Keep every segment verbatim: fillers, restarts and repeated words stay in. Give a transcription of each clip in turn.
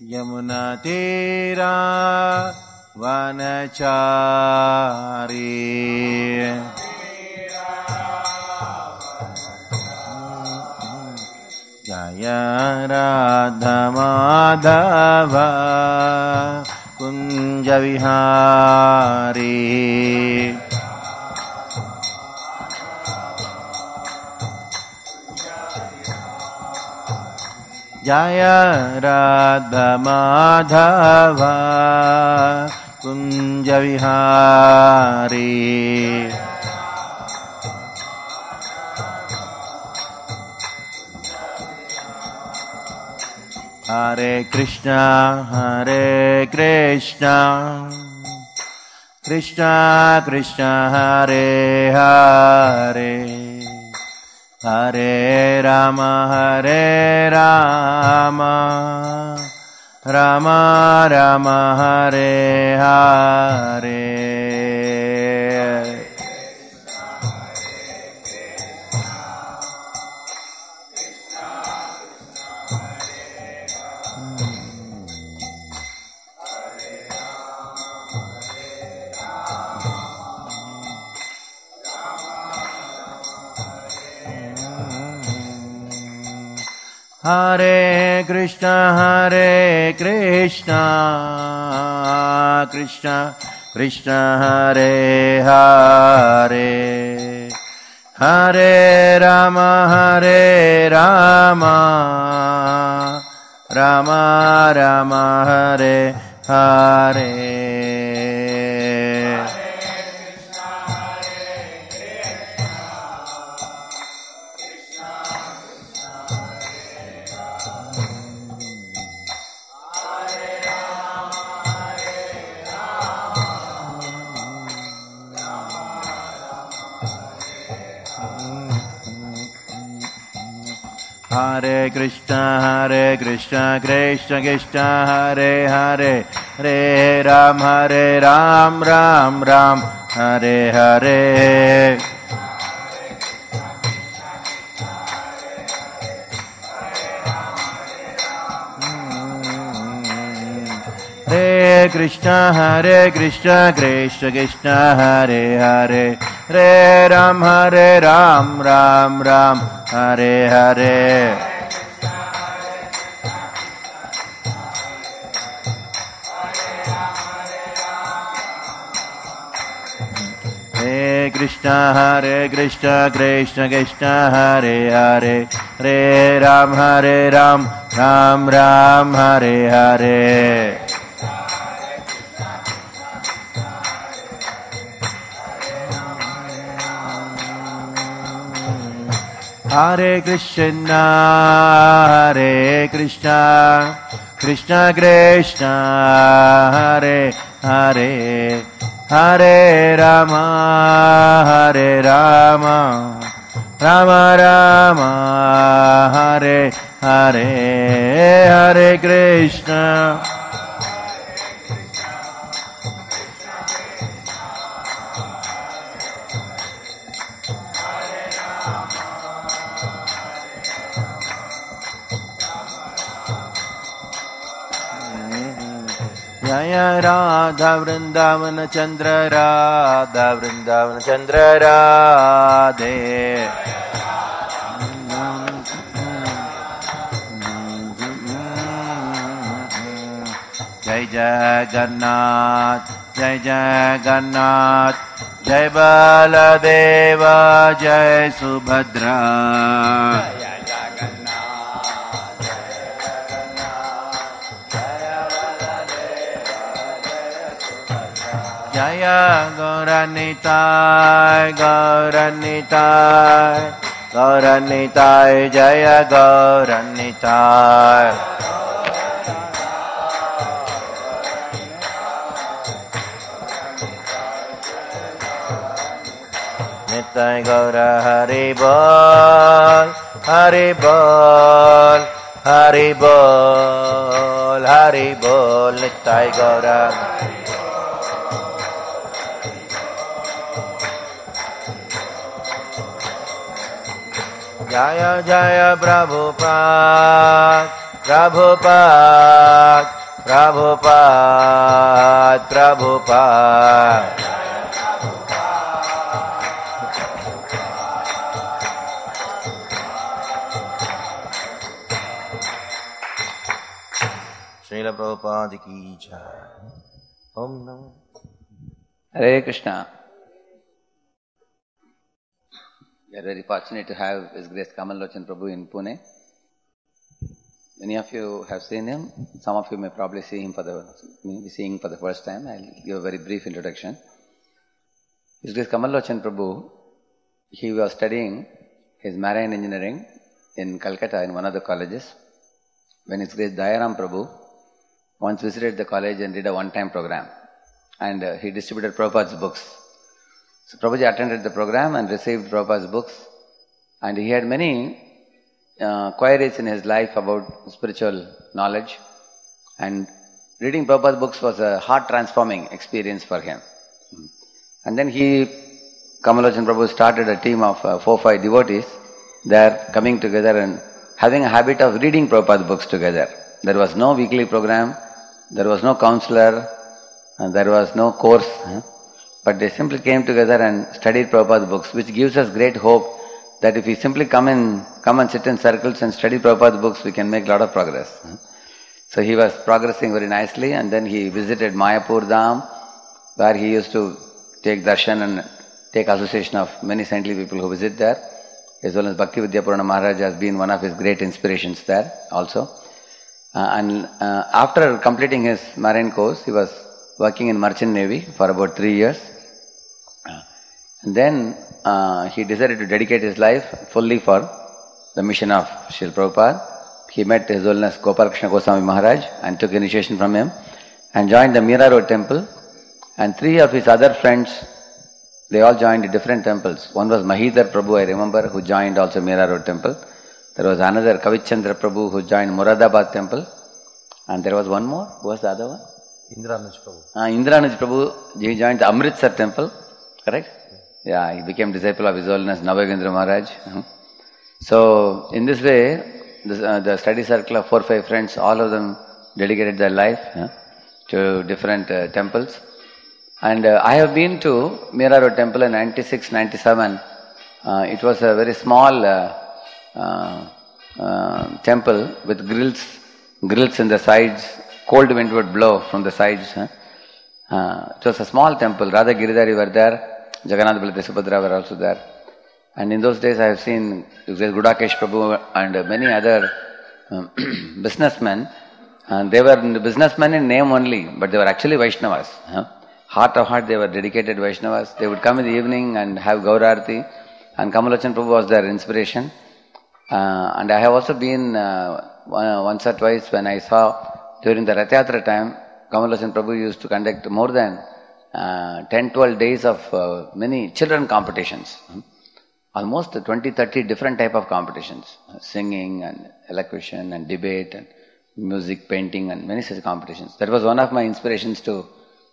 यमुना तीरा वनचारी जय राधा माधव कुंज विहारी जय राधा माधव कुंज विहारी हरे कृष्णा हरे कृष्णा कृष्णा कृष्णा हरे हरे हरे राम हरे राम राम राम हरे हरे हरे कृष्णा हरे कृष्णा कृष्णा कृष्णा हरे हरे हरे राम हरे राम राम राम हरे हरे हरे कृष्णा हरे कृष्णा कृष्ण कृष्ण हरे हरे हरे राम हरे राम राम राम हरे हरे हरे कृष्णा हरे कृष्णा कृष्ण कृष्ण हरे हरे हरे राम हरे राम राम राम हरे हरे हरे कृष्णा हरे कृष्णा कृष्ण कृष्ण हरे हरे हरे राम हरे राम राम राम हरे हरे हरे कृष्णा हरे कृष्णा कृष्णा कृष्णा हरे हरे हरे राम हरे राम राम राम हरे हरे हरे कृष्णा जय राधा वृंदावन चंद्र राधा वृंदावन चंद्र राधे जय जगन्नाथ जय जगन्नाथ जय बलदेव जय सुभद्रा जय गौरनिताय गौरनिताय गौरनिताय जय गौरनिताय निताय गौर हरि बोल हरि बोल हरि बोल हरि बोल निताय गौर जय जय Prabhupada Prabhupada Prabhupada, Prabhupada. Srila Prabhupada ki jai. Om Namo. Hare Krishna. We are very fortunate to have His Grace Kamal Lochan Prabhu in Pune. Many of you have seen him. Some of you may probably see him for the be seeing for the first time. I'll give a very brief introduction. His Grace Kamal Lochan Prabhu, he was studying his marine engineering in Calcutta in one of the colleges, when His Grace Dayaram Prabhu once visited the college and did a one-time program, and uh, he distributed Prabhupada's books. So Prabhuji attended the program and received Prabhupada's books, and he had many uh, queries in his life about spiritual knowledge, and reading Prabhupada's books was a heart-transforming experience for him. And then he, Kamal Lochan Prabhu, started a team of uh, four five devotees there, coming together and having a habit of reading Prabhupada's books together. There was no weekly program, there was no counselor, and there was no course, but they simply came together and studied Prabhupada's books, which gives us great hope that if we simply come in, come and sit in circles and study Prabhupada's books, we can make a lot of progress. So he was progressing very nicely, and then he visited Mayapur Dham, where he used to take darshan and take association of many saintly people who visit there, as well as Bhakti Vidyapurana Maharaj has been one of his great inspirations there also. Uh, and uh, after completing his marine course, he was working in Merchant Navy for about three years. Uh, and then uh, he decided to dedicate his life fully for the mission of Srila Prabhupada. He met His Holiness Gopal Krishna Goswami Maharaj and took initiation from him and joined the Mira Road temple. And three of his other friends, they all joined different temples. One was Mahidhar Prabhu, I remember, who joined also Mira Road temple. There was another Kavichandra Prabhu who joined Muradabad temple. And there was one more. Who was the other one? Indranuj Prabhu. Uh, Indranuj Prabhu, he joined the Amritsar temple, correct? Yeah, he became disciple of His Holiness Navagendra Maharaj. Uh-huh. So, in this way, this, uh, the study circle of four five friends, all of them dedicated their life uh, to different uh, temples. And uh, I have been to Mira Road temple in ninety-six ninety-seven. Uh, it was a very small uh, uh, uh, temple with grills, grills in the sides. Cold wind would blow from the sides. Huh? Uh, it was a small temple. Radha Giridhari were there. Jagannath Baldev Subhadra were also there. And in those days I have seen Gudakesh Prabhu and many other um, businessmen. And they were businessmen in name only, but they were actually Vaishnavas. Huh? Heart of heart, they were dedicated Vaishnavas. They would come in the evening and have Gaurarti. And Kamal Lochan Prabhu was their inspiration. Uh, and I have also been uh, once or twice when I saw during the Rath Yatra time, Kamal Lochan Prabhu used to conduct more than uh, ten to twelve days of uh, many children competitions. Almost twenty to thirty different type of competitions. Singing and elocution and debate and music, painting and many such competitions. That was one of my inspirations to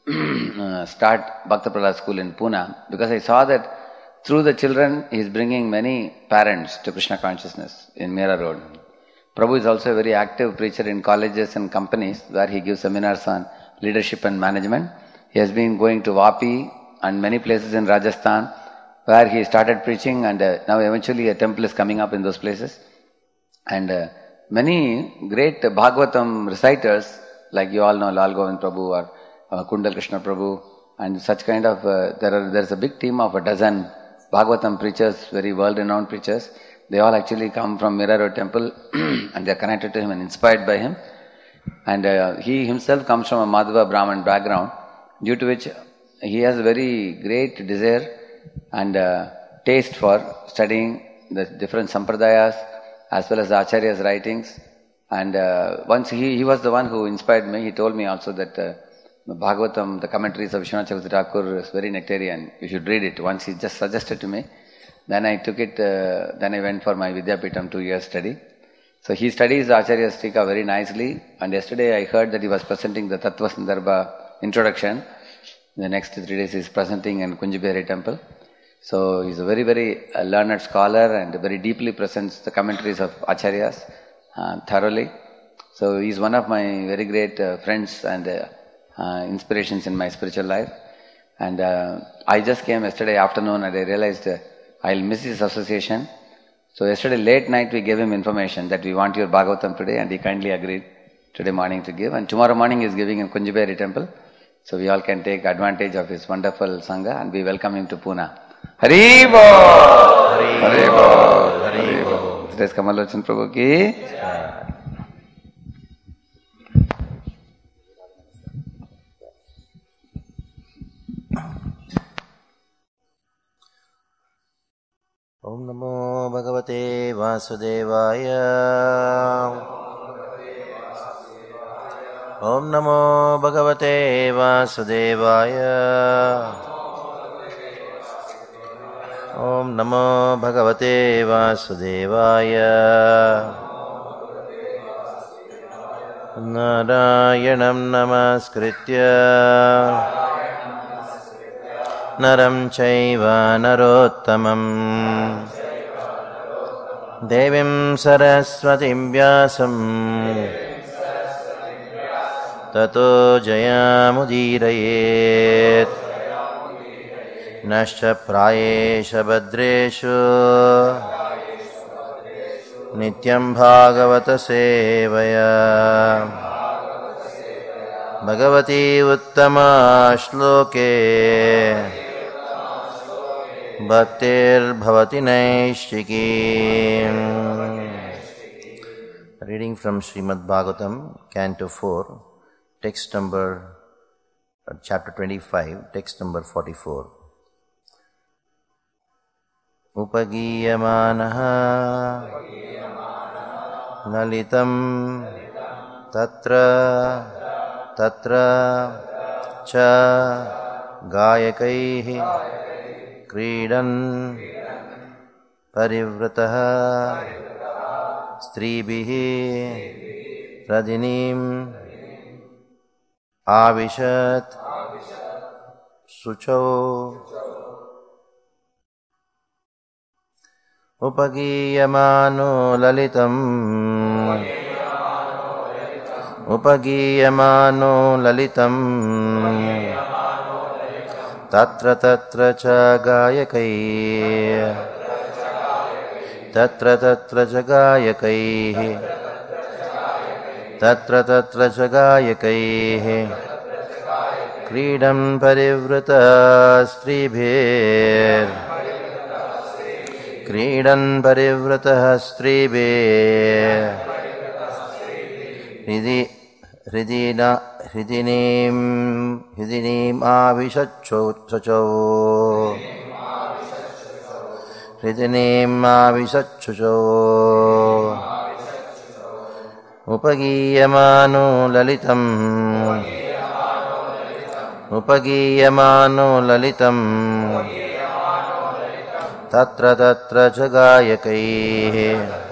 uh, start Bhakta Prahlad School in Pune, because I saw that through the children he is bringing many parents to Krishna consciousness in Mira Road. Prabhu is also a very active preacher in colleges and companies where he gives seminars on leadership and management. He has been going to Vapi and many places in Rajasthan where he started preaching, and uh, now eventually a temple is coming up in those places. And uh, many great Bhagavatam reciters, like you all know Lal Govind Prabhu or uh, Kundal Krishna Prabhu and such kind of, uh, there are there is a big team of a dozen Bhagavatam preachers, very world-renowned preachers. They all actually come from Mira Road temple and they are connected to him and inspired by him. And uh, he himself comes from a Madhava Brahman background, due to which he has a very great desire and uh, taste for studying the different sampradayas as well as the Acharya's writings. And uh, once he, he was the one who inspired me. He told me also that uh, the Bhagavatam, the commentaries of Vishwanath Chakravarti Thakur is very nectarian. You should read it. Once he just suggested to me. Then I took it, uh, then I went for my Vidyapeetham two years study. So he studies Acharya Stika very nicely, and yesterday I heard that he was presenting the Tattva Sandarbha introduction. The next three days he is presenting in Kunjibihari temple. So he is a very, very uh, learned scholar and very deeply presents the commentaries of Acharyas uh, thoroughly. So he's one of my very great uh, friends and uh, uh, inspirations in my spiritual life. And uh, I just came yesterday afternoon and I realized uh, I'll miss his association. So yesterday late night we gave him information that we want your Bhagavatam today, and he kindly agreed today morning to give. And tomorrow morning he is giving in Kunjiberi temple. So we all can take advantage of his wonderful Sangha, and we welcome him to Pune. Hari Bol! Hari Bol! Hari Bol! Today's Kamalochan Prabhu ki. Om Namo Bhagavate Vasudevaya. Om Namo Bhagavate Vasudevaya. Om Namo Bhagavate Vasudevaya. Narayanam Namaskritya Naram Chaiva Narottamam Devim Saraswatim Vyasam Tato Jayamudhirayet Nascha Prayesha Badreshu Nityam Bhagavata Sevaya Bhagavati Uttama Shloke Bhaktir Bhavati Naishiki. Reading from Srimad Bhagavatam, Canto four, text number, uh, chapter twenty-five, text number forty-four. Upagiyamanaha Lalitam Tatra Tatra Cha Gayakaihi Kridan Parivrataha Stribihi Radinim Avishat Sucho Upagiyamano Lalitam Upagiyamano Lalitam Tatra Tatra Cha Gayakai Tatra Tatra Cha Gayakai Tatra Tatra Cha Gayakai Kridam Parivrata Stribhir Kridan Parivrata Stribhir Hridi Hridina Hridinim Hridinim Avishacho Sacho Hridinim Avishacho Upagiyamano Lalitam Upagiyamano Lalitam Tatra Tatra Jagayakai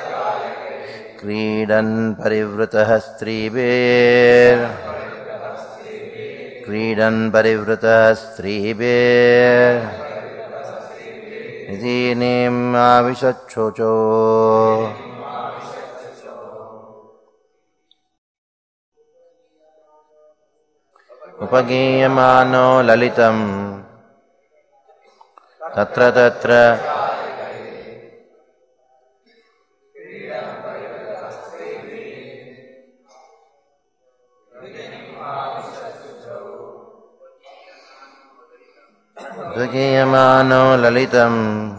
Kridan Parivrataha Stribir Kridan Parivrataha Stribir Nidinim Avishachocho Upagiyamano Lalitam Tatra Tatra Upagiyamano Lalitam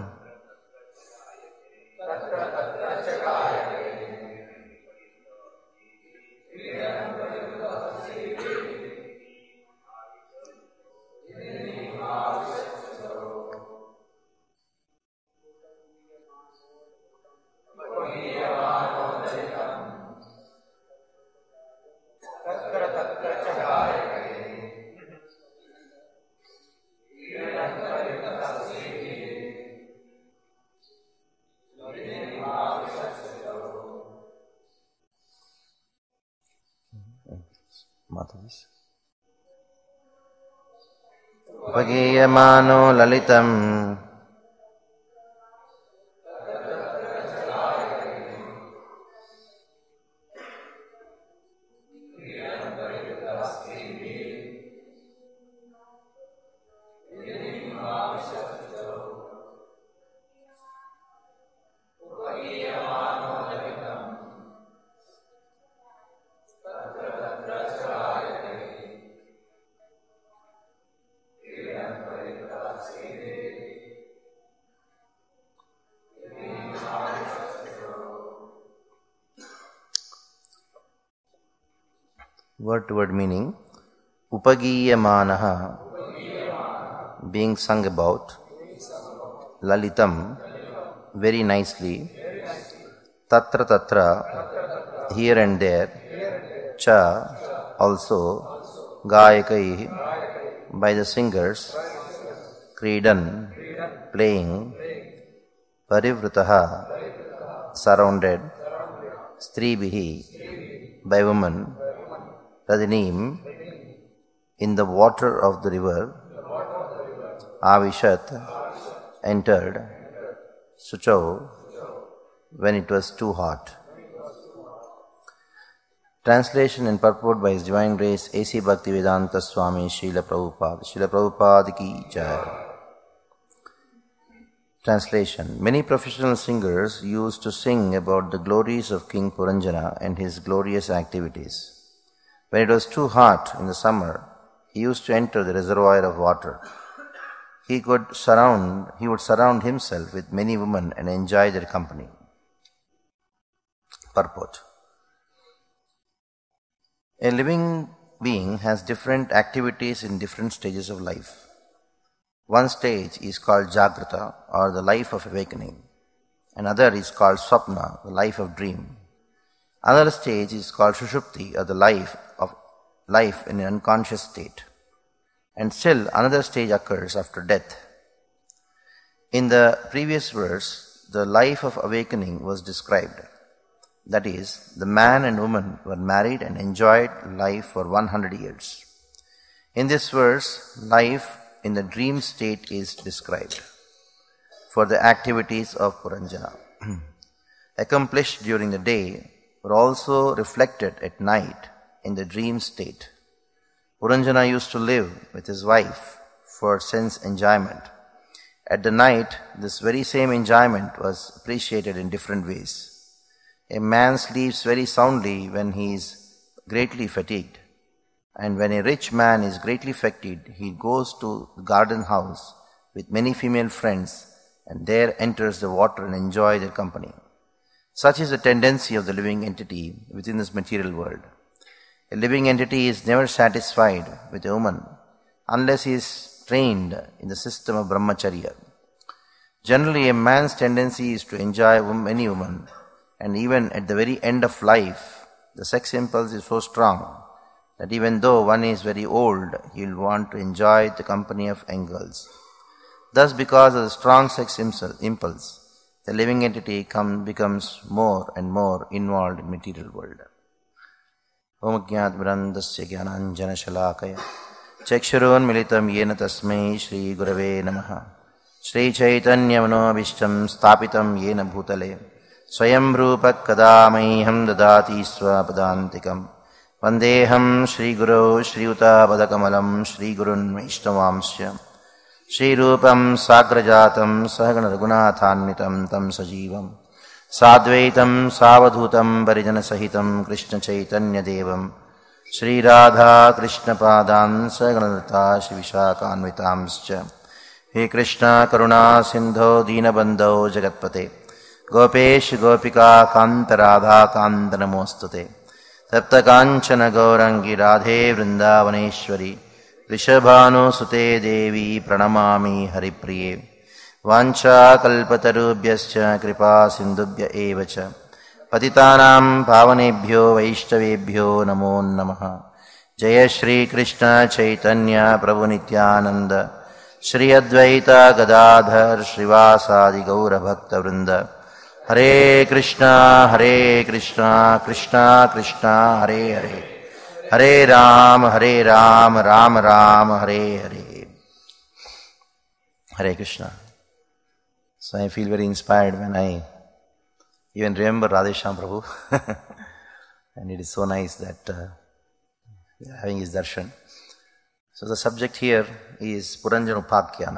Upagiyamano Lalitam Word to word meaning. Upagiyamanaha, being sung about. Lalitam, very nicely. Tatra tatra, here and there. Cha, also. Gayakai, by the singers. Kridan, playing. Parivrataha, surrounded. Stribihi, by women. Radinim, in the water of the river. Avishat, entered. Suchau, when it was too hot. Translation and purport by His Divine Grace A C Bhaktivedanta Swami Srila Prabhupada. Srila Prabhupada ki jai. Translation. Many professional singers used to sing about the glories of King Puranjana and his glorious activities. When it was too hot in the summer, he used to enter the reservoir of water. He could surround, he would surround himself with many women and enjoy their company. Purport. A living being has different activities in different stages of life. One stage is called Jagrata, or the life of awakening. Another is called Swapna, the life of dream. Another stage is called Sushupti, or the life of life in an unconscious state. And still another stage occurs after death. In the previous verse, the life of awakening was described. That is, the man and woman were married and enjoyed life for one hundred years. In this verse, life in the dream state is described for the activities of Puranjana. Accomplished during the day were also reflected at night in the dream state. Puranjana used to live with his wife for sense enjoyment. At the night, this very same enjoyment was appreciated in different ways. A man sleeps very soundly when he is greatly fatigued. And when a rich man is greatly fatigued, he goes to the garden house with many female friends and there enters the water and enjoys their company. Such is the tendency of the living entity within this material world. A living entity is never satisfied with a woman unless he is trained in the system of brahmacharya. Generally, a man's tendency is to enjoy many women, and even at the very end of life, the sex impulse is so strong that even though one is very old, he will want to enjoy the company of young girls. Thus, because of the strong sex impulse, the living entity come, becomes more and more involved in material world. Om Jnat Brandasya Jnananjana Shalakaya Chakshuron Militam Yena Tasmai Shri Gurave Namaha Shri Chaitanya Manobhishtam Stapitam Yena Bhutale Swayam Rupak Kadamaiham Dadati Swapadantikam Vandeham Shri Guru Shri Uta Padakamalam Shri Gurun Vaishnavamsya Shri Rupam Sagrajatam Sahagana Raghunathanvitam Tam Sajivam Sadvaitam Savadhutam Parijana Sahitam Krishna Chaitanya Devam Shri Radha Krishna Padan Saganadata Shri Vishakhanvitamscha He Krishna Karuna Sindho Dinabandho Jagatpate Gopesh Gopika Kanta Radha Kanta Namostute Tapta Kanchana Gaurangi Radhe Vrindavaneshwari Rishabhanu Sute Devi Pranamami Haripriye Vancha Kalpatarubhyascha Kripa Sindubhya Evacha Patitanam Pavanebhyo Vaishtavebhyo Namo Namaha Jaya Shri Krishna Chaitanya Prabhu Nityananda Shri Advaita Gadadhar Srivasadi Gaura Bhakta Vrinda Hare Krishna Hare Krishna Krishna Krishna Hare Hare Hare Ram Hare Ram Ram Ram Hare Hare Hare Krishna. So I feel very inspired when I even remember Radheshyam Prabhu. And it is so nice that uh, we are having his darshan. So the subject here is Puranjana Upakhyanā.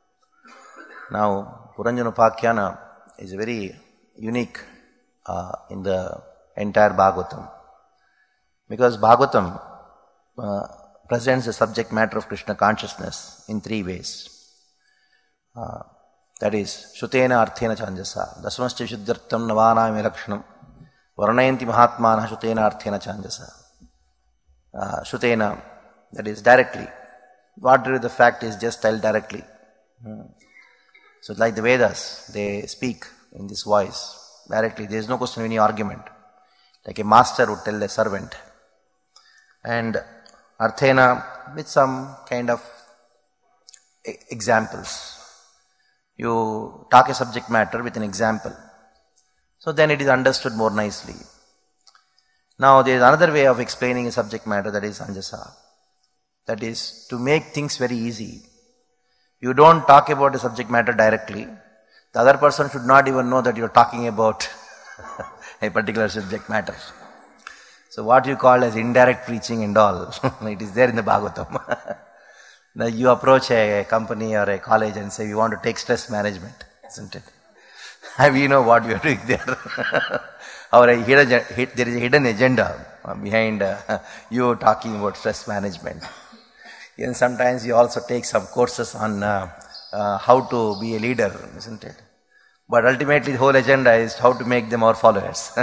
Now, Puranjana Upakhyanā is very unique uh, in the entire Bhagavatam. Because Bhagavatam uh, presents the subject matter of Krishna consciousness in three ways. Uh, that is, Shutena Arthena Chanjasa, Dasmascha Vishuddhartam Navanami Lakshanam, Varanayanti Mahatmana Shutena Arthena Chanjasa. uh, Shutena, that is directly. Whatever the fact is, just tell directly. Hmm. So like the Vedas, they speak in this voice directly. There is no question of any argument. Like a master would tell a servant. And Arthena with some kind of examples. You talk a subject matter with an example. So then it is understood more nicely. Now there is another way of explaining a subject matter, that is Anjasa. That is to make things very easy. You don't talk about a subject matter directly. The other person should not even know that you are talking about a particular subject matter. So what you call as indirect preaching and all, it is there in the Bhagavatam. Now you approach a company or a college and say, we want to take stress management, isn't it? We know what we are doing there. Or a hidden, there is a hidden agenda behind uh, you talking about stress management. And sometimes you also take some courses on uh, uh, how to be a leader, isn't it? But ultimately the whole agenda is how to make them our followers.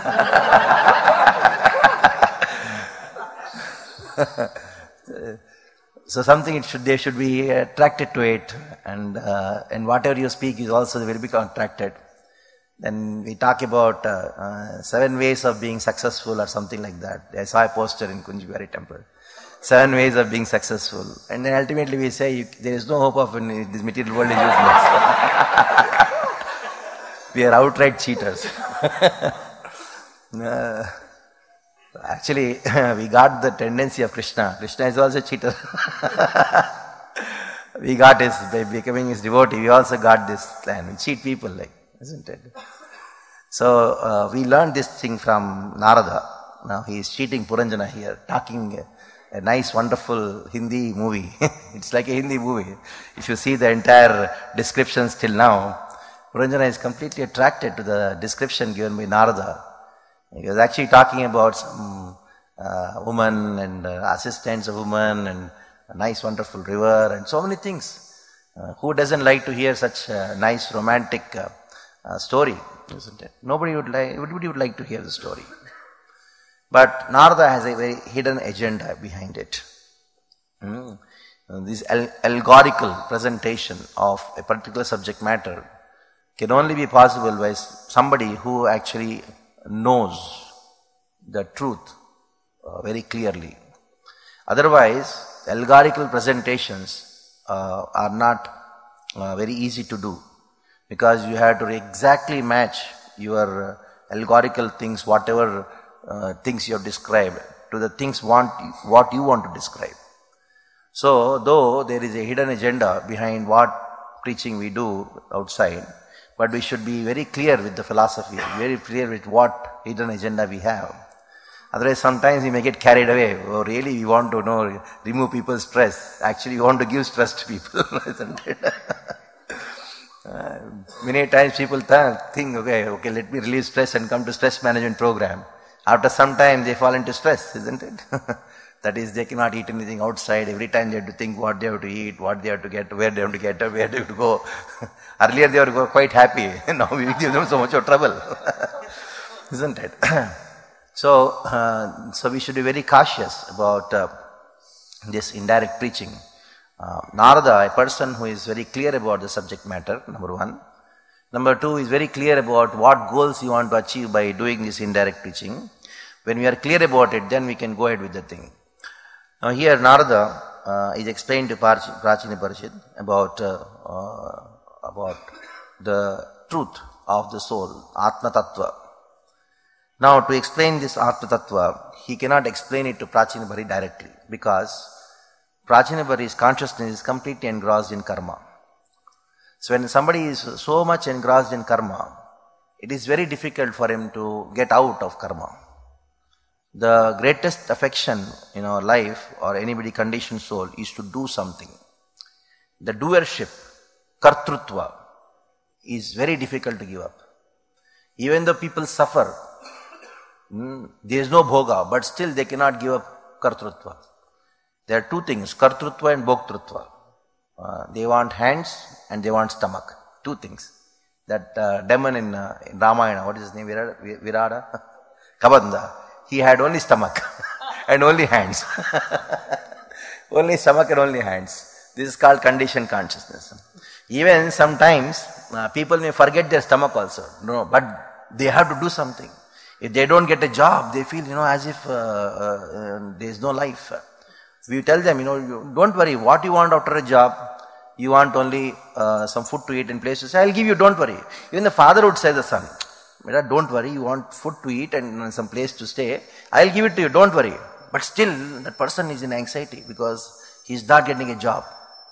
So something it should, they should be attracted to it, and uh, and whatever you speak is also will be attracted. Then we talk about uh, uh, seven ways of being successful or something like that. I saw a poster in Kunjibari temple. Seven ways of being successful. And then ultimately we say you, there is no hope of in this material world is useless. We are outright cheaters. uh, actually, we got the tendency of Krishna. Krishna is also a cheater. We got his, by becoming his devotee, we also got this plan. We cheat people, like, isn't it? So uh, we learned this thing from Narada. Now he is cheating Puranjana here, talking a, a nice, wonderful Hindi movie. It's like a Hindi movie. If you see the entire descriptions till now, Puranjana is completely attracted to the description given by Narada. He was actually talking about some uh, woman and uh, assistants of woman and a nice, wonderful river and so many things. Uh, who doesn't like to hear such a nice, romantic uh, uh, story, isn't it? Nobody would like, everybody would like to hear the story. But Narada has a very hidden agenda behind it. Mm. This al- allegorical presentation of a particular subject matter can only be possible by somebody who actually knows the truth uh, very clearly. Otherwise, allegorical presentations uh, are not uh, very easy to do, because you have to exactly match your uh, allegorical things, whatever uh, things you have described, to the things want what you want to describe. So, though there is a hidden agenda behind what preaching we do outside, but we should be very clear with the philosophy, very clear with what hidden agenda we have. Otherwise, sometimes we may get carried away. Oh, really, we want to know, remove people's stress. Actually, we want to give stress to people, isn't it? uh, many times people th- think, okay, okay, let me release stress and come to stress management program. After some time, they fall into stress, isn't it? That is, they cannot eat anything outside. Every time they have to think what they have to eat, what they have to get, where they have to get, where they have to go. Earlier, they were quite happy. Now we give them so much of trouble, isn't it? So, uh, so we should be very cautious about uh, this indirect preaching. Uh, Narada, a person who is very clear about the subject matter, number one. Number two, is very clear about what goals you want to achieve by doing this indirect preaching. When we are clear about it, then we can go ahead with the thing. Now here, Narada uh, is explained to Prachina Parishad about, uh, uh, about the truth of the soul, Atma Tattva. Now, to explain this Atma Tattva, he cannot explain it to Prachinabhari directly, because Prachinabhari's consciousness is completely engrossed in karma. So when somebody is so much engrossed in karma, it is very difficult for him to get out of karma. The greatest affection in our life, or anybody conditioned soul, is to do something. The doership, kartrutva, is very difficult to give up. Even though people suffer, Mm, there is no bhoga, but still they cannot give up kartrutva. There are two things, kartrutva and bhoktrutva. Uh, they want hands and they want stomach. Two things. That uh, demon in, uh, in Ramayana, what is his name? Virada? Virada? Kabanda. He had only stomach. and only hands. Only stomach and only hands. This is called conditioned consciousness. Even sometimes uh, people may forget their stomach also. No, but they have to do something. If they don't get a job, they feel, you know, as if uh, uh, uh, there is no life. We tell them, you know, you, don't worry, what you want after a job, you want only uh, some food to eat in places, I'll give you, don't worry. Even the father would say to the son, don't worry, you want food to eat and some place to stay, I'll give it to you, don't worry. But still, that person is in anxiety because he's not getting a job.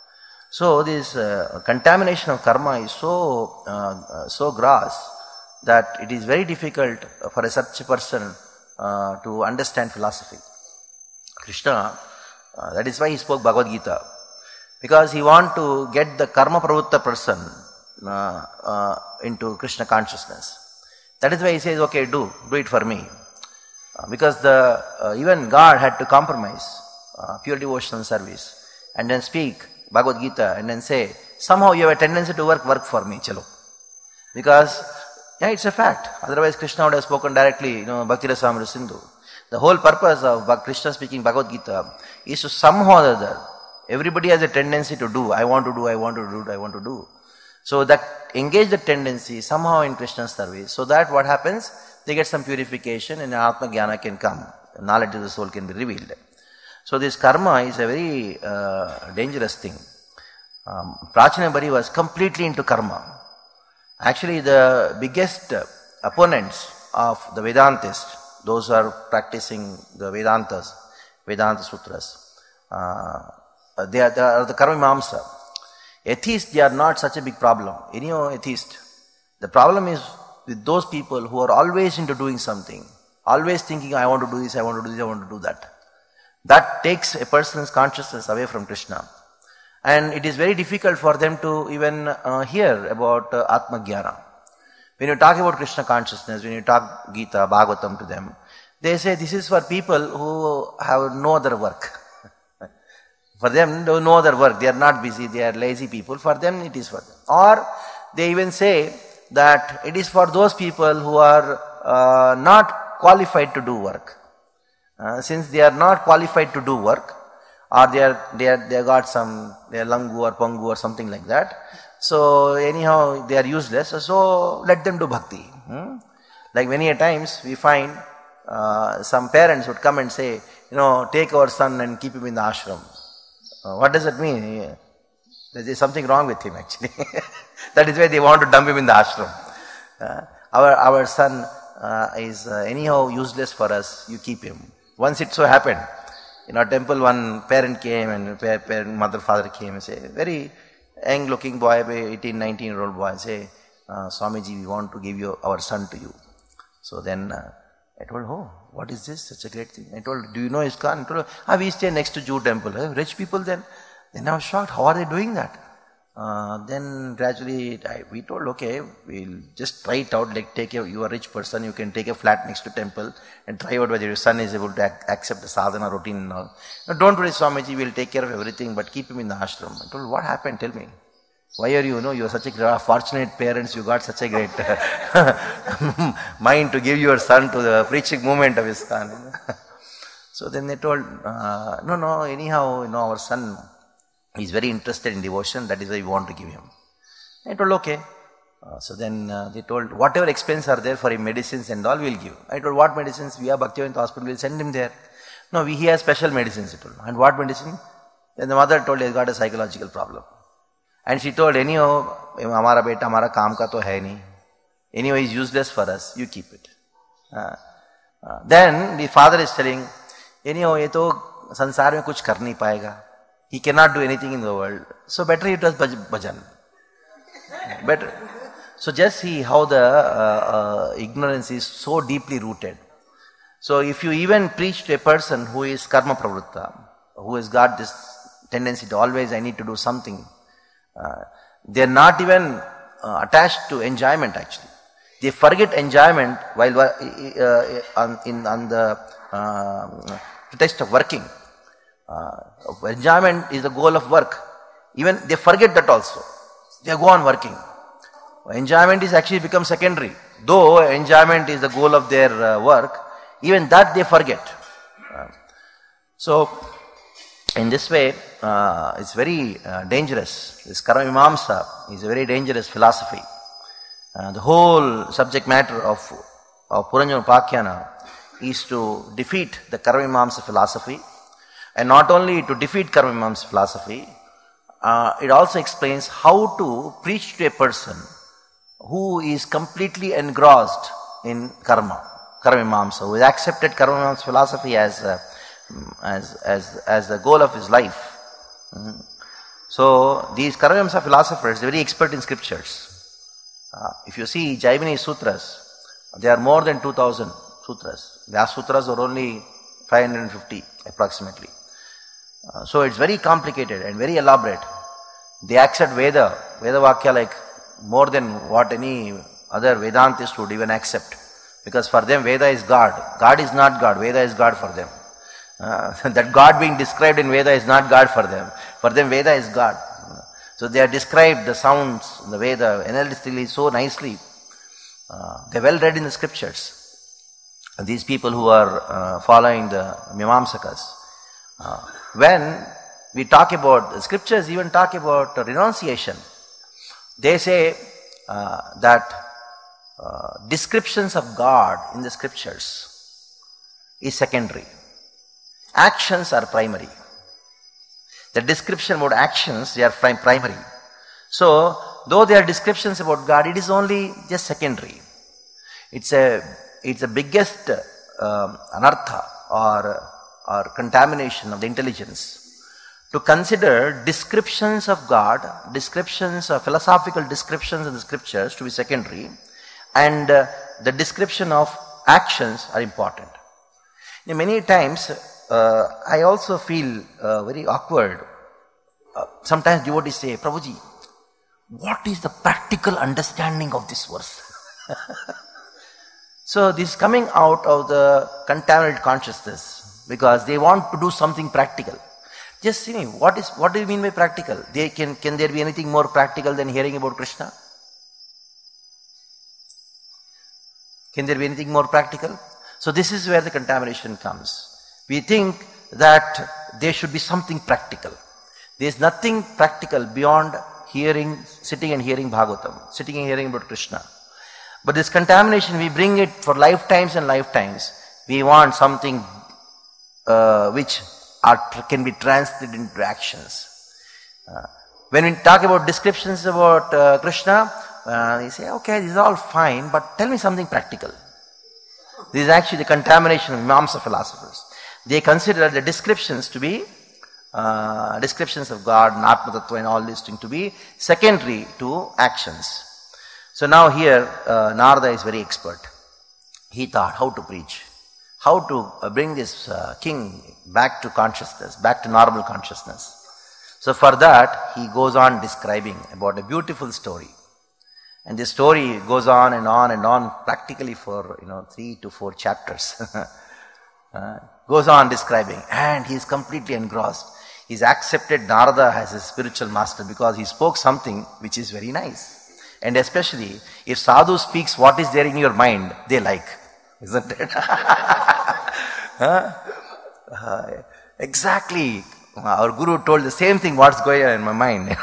So this uh, contamination of karma is so, uh, uh, so gross that it is very difficult for a such a person uh, to understand philosophy. Krishna, uh, that is why he spoke Bhagavad Gita. Because he want to get the karma pravutta person uh, uh, into Krishna consciousness. That is why he says, okay, do, do it for me. Uh, because the uh, even God had to compromise uh, pure devotional service and then speak Bhagavad Gita and then say, somehow you have a tendency to work, work for me, chalo. Because, yeah, it's a fact. Otherwise Krishna would have spoken directly, you know, Bhakti Rasamrita Sindhu. The whole purpose of Krishna speaking Bhagavad Gita is to somehow or other, everybody has a tendency to do, I want to do, I want to do, I want to do. So that engage the tendency somehow in Krishna's service, so that what happens, they get some purification and Atma Jnana can come, knowledge of the soul can be revealed. So this karma is a very uh, dangerous thing. Um, Prachina Bari was completely into karma. Actually the biggest uh, opponents of the Vedantists, those who are practicing the Vedantas, Vedanta Sutras, uh, they, are, they are the Karma Mimamsa. Atheists, they are not such a big problem. Any atheist. The problem is with those people who are always into doing something, always thinking, I want to do this, I want to do this, I want to do that. That takes a person's consciousness away from Krishna. And it is very difficult for them to even uh, hear about uh, Atma Jnana. When you talk about Krishna consciousness, when you talk Gita, Bhagavatam to them, they say this is for people who have no other work. For them, no other work. They are not busy, they are lazy people. For them, it is for them. Or they even say that it is for those people who are uh, not qualified to do work. Uh, since they are not qualified to do work, or they are they are they got some they are langu or pangu or something like that. So anyhow they are useless. So let them do bhakti. Hmm? Like many a times we find uh, some parents would come and say, you know, take our son and keep him in the ashram. Uh, what does it mean? There is something wrong with him actually. That is why they want to dump him in the ashram. Uh, our our son uh, is uh, anyhow useless for us. You keep him. Once it so happened, in our temple, one parent came and parent, mother, father came and say, very young looking boy, eighteen, nineteen year old boy, say, uh, Swamiji, we want to give you our son to you. So then uh, I told, oh, what is this? Such a great thing. I told, do you know ISKCON? I told, ah, we stay next to Jew temple. Eh? Rich people then. Then I was shocked. How are they doing that? Uh, then gradually I, we told, okay, we'll just try it out. Like take a, you are a rich person, you can take a flat next to temple and try out whether your son is able to ac- accept the sadhana routine and all. No, don't worry, Swamiji, we'll take care of everything, but keep him in the ashram. I told, what happened? Tell me. Why are you, you know, you are such a fortunate parents, you got such a great mind to give your son to the preaching movement of ISKCON. So then they told, uh, no, no, anyhow, you know, our son, he is very interested in devotion, that is why we want to give him. I told, okay. Uh, so then uh, they told, whatever expense are there for him, medicines and all, we'll give. I told, what medicines? We have Bhaktivedanta hospital, we'll send him there. No, we, he has special medicines. I told. And what medicine? Then the mother told, he has got a psychological problem. And she told, anyhow, hamara beta, hamara kaam ka to hai nahi. Anyhow, he is useless for us, you keep it. Uh, uh, then the father is telling, anyhow, ye to sansar mein kuch kar nahi payega. He cannot do anything in the world. So better he does bhajan. Better. So just see how the uh, uh, ignorance is so deeply rooted. So if you even preach to a person who is karma pravritta, who has got this tendency to always, I need to do something, uh, they are not even uh, attached to enjoyment actually. They forget enjoyment while uh, uh, on, in, on the uh, pretext of working. Uh, enjoyment is the goal of work. Even they forget that also. They go on working. Enjoyment is actually become secondary. Though enjoyment is the goal of their uh, work, even that they forget. Uh, So, in this way, uh, it's very uh, dangerous. This Karma-mimamsa is a very dangerous philosophy. Uh, the whole subject matter of, of Puranjana Upakhyanā is to defeat the Karma-mimamsa philosophy, and not only to defeat Karma-mimamsa philosophy, uh, it also explains how to preach to a person who is completely engrossed in karma, Karma-mimamsa, who has accepted Karma-mimamsa philosophy as uh, as as as the goal of his life. Mm-hmm. So these Karma-mimamsa philosophers, they are very expert in scriptures. Uh, if you see Jaivini Sutras, there are more than two thousand sutras. Vyasa Sutras are only five hundred fifty approximately. Uh, so it's very complicated and very elaborate. They accept Veda, Veda Vakya like more than what any other Vedantist would even accept. Because for them Veda is God. God is not God, Veda is God for them. Uh, that God being described in Veda is not God for them. For them Veda is God. So they have described the sounds in the Veda analytically so nicely. Uh, they're well read in the scriptures. And these people who are uh, following the Mimamsakas. Uh, when we talk about, the scriptures even talk about uh, renunciation. They say uh, that uh, descriptions of God in the scriptures is secondary. Actions are primary. The description about actions, they are prim- primary. So, though there are descriptions about God, it is only just secondary. It's a, it's the biggest uh, anartha or, or contamination of the intelligence to consider descriptions of God, descriptions, uh, philosophical descriptions in the scriptures to be secondary, and uh, the description of actions are important. You know, many times, uh, I also feel uh, very awkward. Uh, sometimes devotees say, Prabhuji, what is the practical understanding of this verse? So this is coming out of the contaminated consciousness because they want to do something practical. Just see me, what is what do you mean by practical? They can can there be anything more practical than hearing about Krishna? Can there be anything more practical? So this is where the contamination comes. We think that there should be something practical. There is nothing practical beyond hearing, sitting and hearing Bhagavatam, sitting and hearing about Krishna. But this contamination, we bring it for lifetimes and lifetimes. We want something uh, which are, can be translated into actions. Uh, when we talk about descriptions about uh, Krishna, uh, they say, okay, this is all fine, but tell me something practical. This is actually the contamination of Mimamsa philosophers. They consider the descriptions to be uh, descriptions of God and Atma Tattva and all these things to be secondary to actions. So now here uh, Narada is very expert. He thought how to preach, how to uh, bring this uh, king back to consciousness, back to normal consciousness. So for that he goes on describing about a beautiful story. And this story goes on and on and on practically for, you know, three to four chapters. uh, goes on describing, and he is completely engrossed. He's accepted Narada as his spiritual master because he spoke something which is very nice. And especially if sadhu speaks what is there in your mind, they like, isn't it? huh? uh, exactly. Our guru told the same thing what's going on in my mind.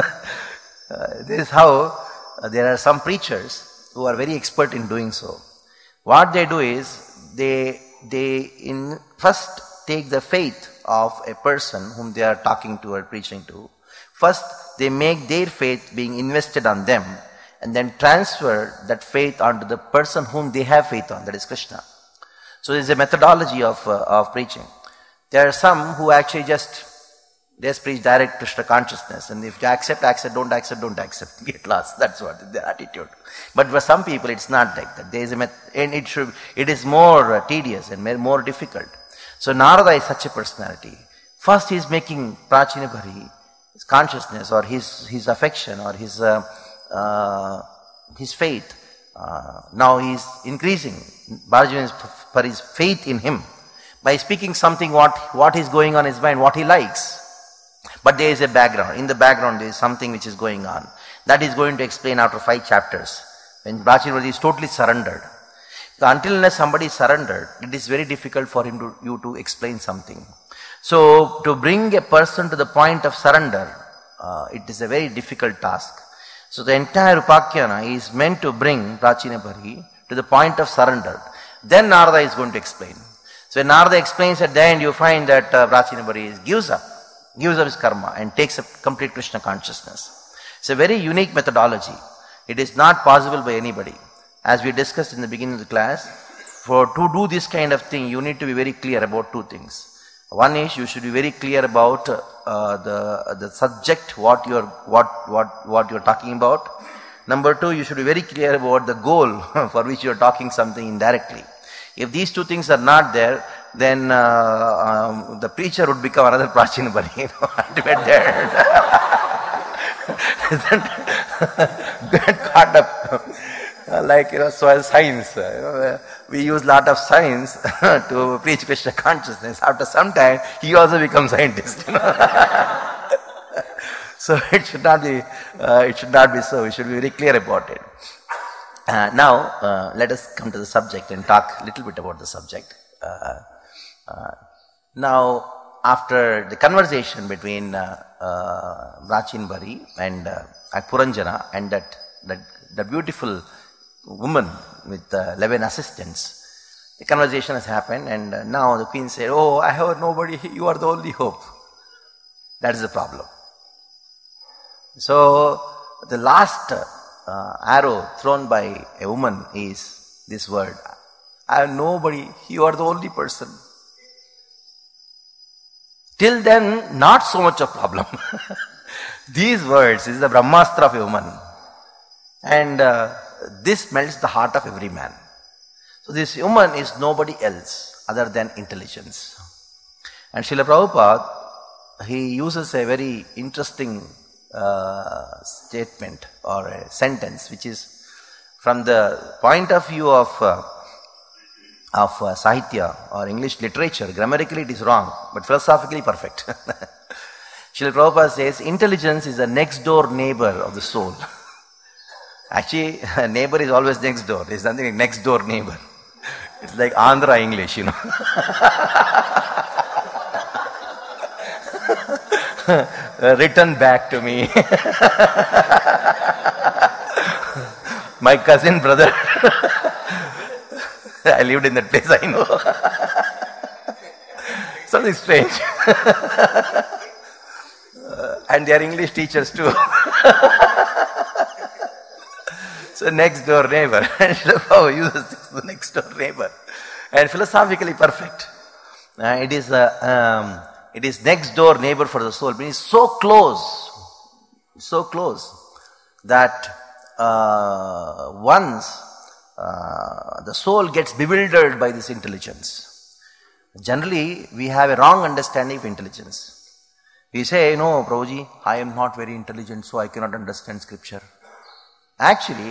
uh, this is how uh, there are some preachers who are very expert in doing so. What they do is they they in first take the faith of a person whom they are talking to or preaching to. First they make their faith being invested on them, and then transfer that faith onto the person whom they have faith on, that is Krishna. So there is a methodology of uh, of preaching. There are some who actually just just preach direct Krishna consciousness, and if you accept, accept, don't accept, don't accept, get lost. That's what their attitude. But for some people, it's not like that. There is a met- and it should it is more uh, tedious and more difficult. So Narada is such a personality. First, he is making Prachina Bhari, his consciousness or his his affection or his uh, uh, his faith. Uh, now he is increasing Bharajivani's for his faith in him by speaking something what what is going on in his mind, what he likes. But there is a background. In the background, there is something which is going on. That is going to explain after five chapters. When Prachina Bhari is totally surrendered. So until unless somebody is surrendered, it is very difficult for him to you to explain something. So to bring a person to the point of surrender, uh, it is a very difficult task. So the entire Upakhyanā is meant to bring Prachina Bari to the point of surrender. Then Narada is going to explain. So when Narada explains at the end, you find that uh, Prachina Bari gives up, gives up his karma and takes up complete Krishna consciousness. It's a very unique methodology. It is not possible by anybody. As we discussed in the beginning of the class, for to do this kind of thing, you need to be very clear about two things. One is you should be very clear about uh, the the subject, what you're what what what you're talking about. Number two, you should be very clear about the goal for which you're talking something indirectly. If these two things are not there, then uh, um, the preacher would become another Prachina Bari, you know, ultimate there. Get caught up. Uh, like, you know, so as science, uh, you know, uh, we use lot of science to preach Krishna consciousness. After some time, he also becomes scientist. You know? So it should not be, uh, it should not be so. We should be very clear about it. Uh, now, uh, let us come to the subject and talk a little bit about the subject. Uh, uh, now, after the conversation between uh, uh, Prachina Bari and uh, Puranjana and that, that, that beautiful woman with uh, eleven assistants, the conversation has happened, and uh, now the queen said, "Oh, I have nobody, you are the only hope." That is the problem. So, the last uh, arrow thrown by a woman is this word, "I have nobody, you are the only person." Till then, not so much of problem. These words, this is the Brahmastra of a woman. And uh, this melts the heart of every man. So this woman is nobody else other than intelligence. And Srila Prabhupada, he uses a very interesting uh, statement or a sentence, which is from the point of view of uh, of uh, Sahitya or English literature. Grammatically it is wrong, but philosophically perfect. Srila Prabhupada says, intelligence is the next door neighbor of the soul. Actually, neighbor is always next door. There is nothing like next door neighbor. It's like Andhra English, you know. uh, return back to me. My cousin brother. I lived in that place, I know. Something strange. uh, and they are English teachers too. So next door neighbor. And Srila uses this, the next door neighbor. And philosophically perfect. Uh, it is uh, um, it is next door neighbor for the soul. It is so close, so close that uh, once uh, the soul gets bewildered by this intelligence. Generally, we have a wrong understanding of intelligence. We say, "No, Prabhuji, I am not very intelligent, so I cannot understand scripture." Actually,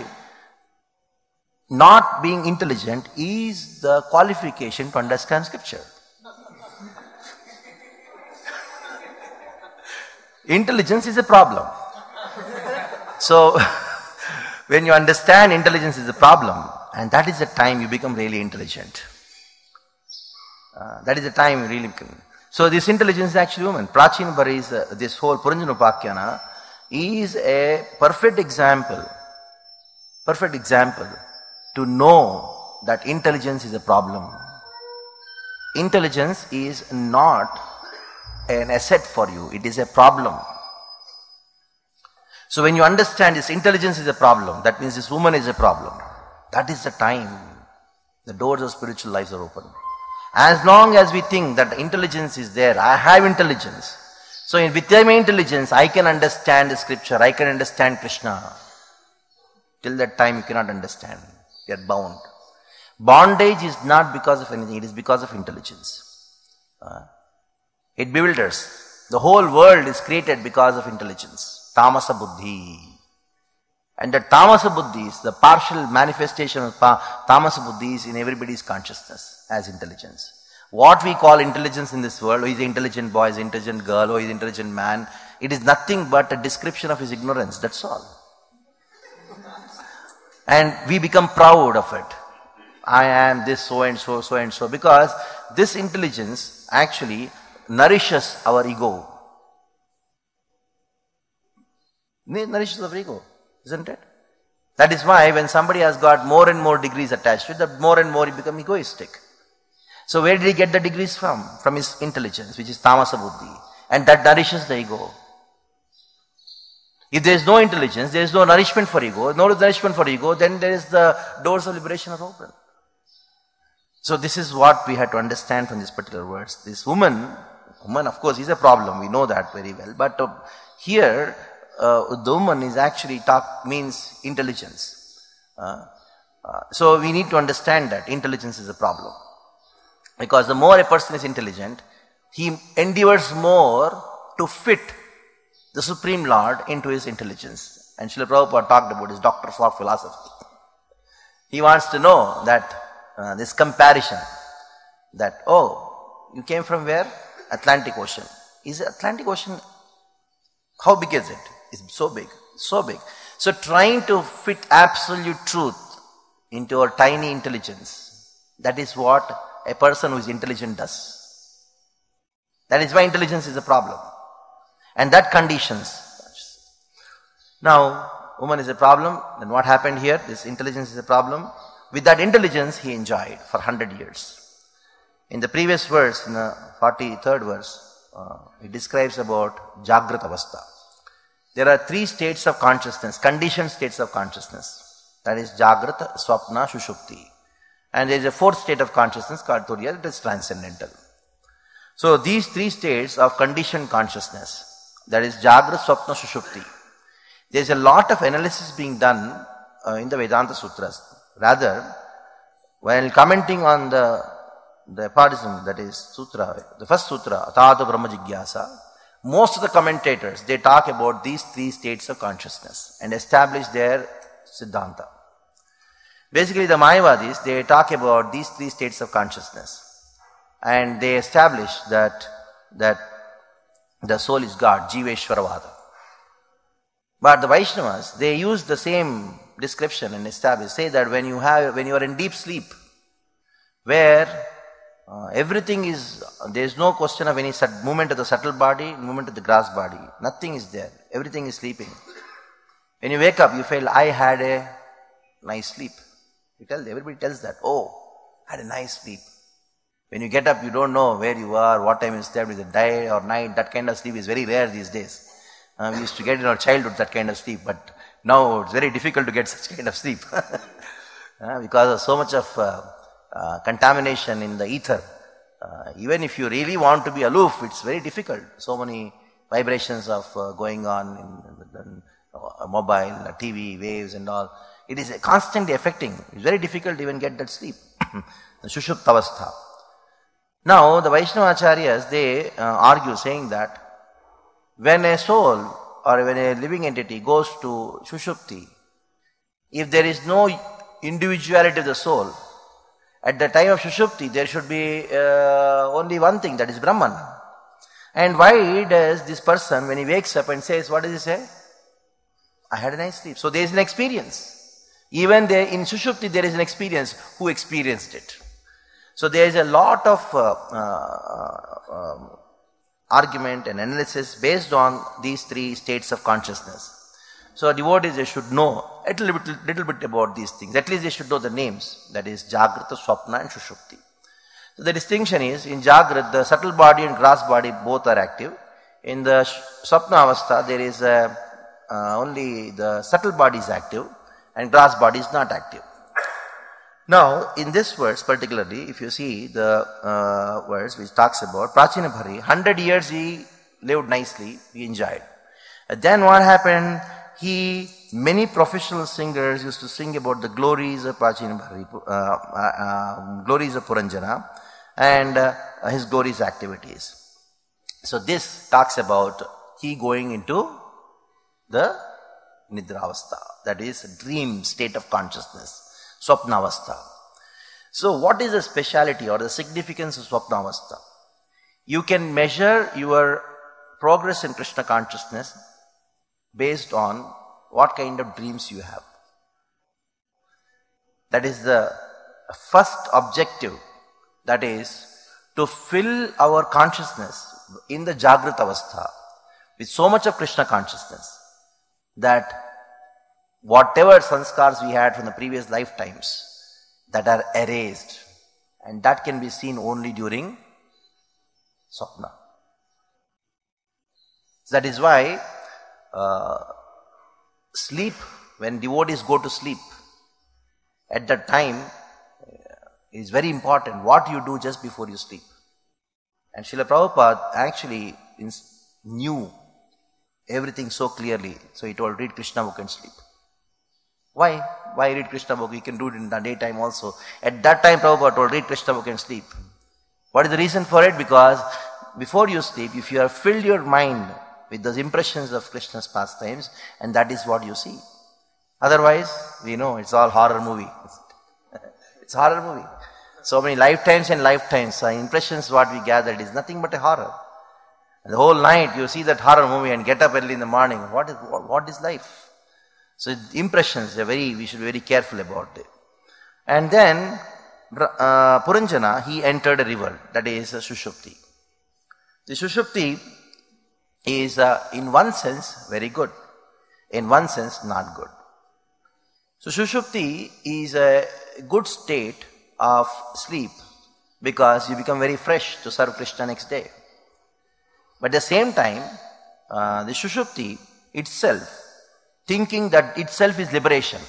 not being intelligent is the qualification to understand scripture. Intelligence is a problem. So, when you understand intelligence is a problem, and that is the time you become really intelligent. Uh, that is the time you really become. So, this intelligence is actually woman. Prachina Bari is, uh, this whole Puranjana Upakhyanā is a perfect example, perfect example to know that intelligence is a problem. Intelligence is not an asset for you, it is a problem. So when you understand this intelligence is a problem, that means this woman is a problem. That is the time the doors of spiritual lives are open. As long as we think that intelligence is there, I have intelligence. So in, with my intelligence, I can understand the scripture, I can understand Krishna. Till that time you cannot understand. You are bound. Bondage is not because of anything, it is because of intelligence. Uh, it bewilders. The whole world is created because of intelligence. Tamasa buddhi. And the tamasa buddhi is the partial manifestation of tamasa buddhi is in everybody's consciousness as intelligence. What we call intelligence in this world, oh, he's an intelligent boy, he's an intelligent girl, oh, he's an intelligent man, it is nothing but a description of his ignorance, that's all. And we become proud of it. I am this so and so, so and so, because this intelligence actually nourishes our ego. It nourishes our ego, isn't it? That is why when somebody has got more and more degrees attached to it, the more and more he becomes egoistic. So where did he get the degrees from? From his intelligence, which is tamasa buddhi. And that nourishes the ego. If there is no intelligence, there is no nourishment for ego, no nourishment for ego, then there is the doors of liberation are open. So this is what we had to understand from this particular verse. This woman, woman of course is a problem, we know that very well. But uh, here, uh, the woman is actually talk, means intelligence. Uh, uh, so we need to understand that intelligence is a problem. Because the more a person is intelligent, he endeavors more to fit the Supreme Lord into his intelligence. And Srila Prabhupada talked about his doctor of philosophy. He wants to know that uh, this comparison, that, oh, you came from where? Atlantic Ocean. Is the Atlantic Ocean, how big is it? It's so big, so big. So trying to fit absolute truth into our tiny intelligence, that is what a person who is intelligent does. That is why intelligence is a problem. And that conditions. Now, woman is a problem, then what happened here? This intelligence is a problem. With that intelligence, he enjoyed for one hundred years. In the previous verse, in the forty-third verse, uh, it describes about Jagrata Avastha. There are three states of consciousness, conditioned states of consciousness. That is Jagrata, Swapna, Sushupti. And there is a fourth state of consciousness called Turiya, that is transcendental. So these three states of conditioned consciousness, that is Jagrata, Swapna, Sushupti. There is a lot of analysis being done uh, in the Vedanta Sutras. Rather, while commenting on the, the aphorism, that is Sutra, the first Sutra, Atata Brahma Jigyasa, most of the commentators, they talk about these three states of consciousness and establish their Siddhanta. Basically, the Mayavadis, they talk about these three states of consciousness. And they establish that, that the soul is God, Jiveshwaravada. But the Vaishnavas, they use the same description and establish, say that when you have, when you are in deep sleep, where uh, everything is, there is no question of any movement of the subtle body, movement of the gross body. Nothing is there. Everything is sleeping. When you wake up, you feel, I had a nice sleep. You tell, everybody tells that, oh, I had a nice sleep. When you get up, you don't know where you are, what time you slept, is it day or night. That kind of sleep is very rare these days. Uh, we used to get in our childhood that kind of sleep, but now it's very difficult to get such kind of sleep. uh, because of so much of uh, uh, contamination in the ether. Uh, even if you really want to be aloof, it's very difficult. So many vibrations of uh, going on in, in uh, mobile, uh, T V, waves and all. It is constantly affecting. It's very difficult to even get that sleep. The Sushuptavastha. Now, the Vaishnava Acharyas, they uh, argue saying that when a soul or when a living entity goes to Sushupti, if there is no individuality of the soul, at the time of Sushupti, there should be uh, only one thing, that is Brahman. And why does this person, when he wakes up and says, what does he say? I had a nice sleep. So there is an experience. Even there in Sushupti, there is an experience. Who experienced it? So there is a lot of uh, uh, um, argument and analysis based on these three states of consciousness. So devotees, they should know a little bit, little bit about these things. At least they should know the names. That is Jagrata, Swapna and Sushupti. So the distinction is, in Jagrata, the subtle body and gross body both are active. In the Swapna Avastha, there is a, uh, only the subtle body is active and gross body is not active. Now, in this verse particularly, if you see the uh, verse which talks about Prachina Bhari, hundred years he lived nicely, he enjoyed. And then what happened? He, many professional singers used to sing about the glories of Prachina Bhari, uh, uh, uh, glories of Puranjana and uh, his glorious activities. So this talks about he going into the Nidravastha, that is a dream state of consciousness. Swapnavastha. So what is the speciality or the significance of Swapnavastha? You can measure your progress in Krishna consciousness based on what kind of dreams you have. That is the first objective, that is to fill our consciousness in the Jagrata Avastha with so much of Krishna consciousness that whatever sanskars we had from the previous lifetimes that are erased, and that can be seen only during Swapna. That is why uh, sleep, when devotees go to sleep, at that time is very important what you do just before you sleep. And Srila Prabhupada actually knew everything so clearly, so he told, read Krishna book and sleep. Why? Why read Krishna book? You can do it in the daytime also. At that time Prabhupada told, read Krishna book and sleep. What is the reason for it? Because before you sleep, if you have filled your mind with those impressions of Krishna's pastimes, and that is what you see. Otherwise, we know it's all horror movie. It's horror movie. So many lifetimes and lifetimes, uh, impressions what we gathered is nothing but a horror. And the whole night you see that horror movie and get up early in the morning. What is what, what is life? So impressions are very, we should be very careful about it. And then uh, Puranjana, he entered a river, that is uh, Sushupti. The Sushupti is uh, in one sense very good, in one sense not good. So Sushupti is a good state of sleep because you become very fresh to serve Krishna next day. But at the same time, uh, the Sushupti itself, thinking that itself is liberation.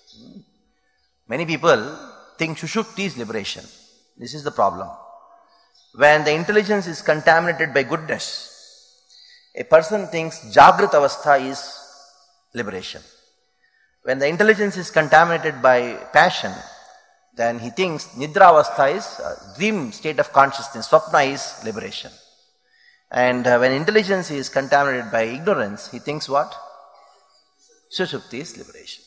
Many people think Sushupti is liberation. This is the problem. When the intelligence is contaminated by goodness, a person thinks Jagrata Avastha is liberation. When the intelligence is contaminated by passion, then he thinks Nidra Avastha is a dream state of consciousness, Swapna is liberation. And uh, when intelligence is contaminated by ignorance, he thinks what? Sushupti is liberation.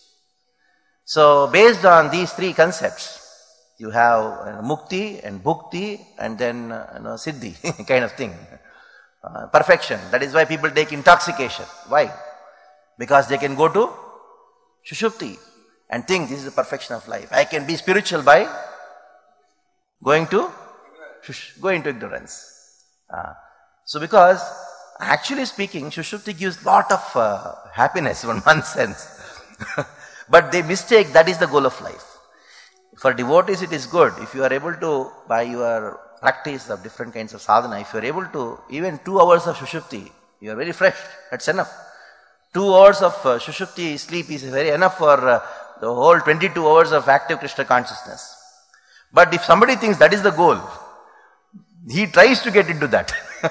So based on these three concepts, you have uh, Mukti and Bhukti and then uh, you know, Siddhi kind of thing. Uh, perfection. That is why people take intoxication. Why? Because they can go to Sushupti and think this is the perfection of life. I can be spiritual by going to going to ignorance. Uh, so because actually speaking, Sushupti gives lot of uh, happiness in one sense. But they mistake that is the goal of life. For devotees it is good. If you are able to, by your practice of different kinds of sadhana, if you are able to, even two hours of Sushupti, you are very fresh, that's enough. Two hours of uh, Sushupti sleep is very enough for uh, the whole twenty-two hours of active Krishna consciousness. But if somebody thinks that is the goal, he tries to get into that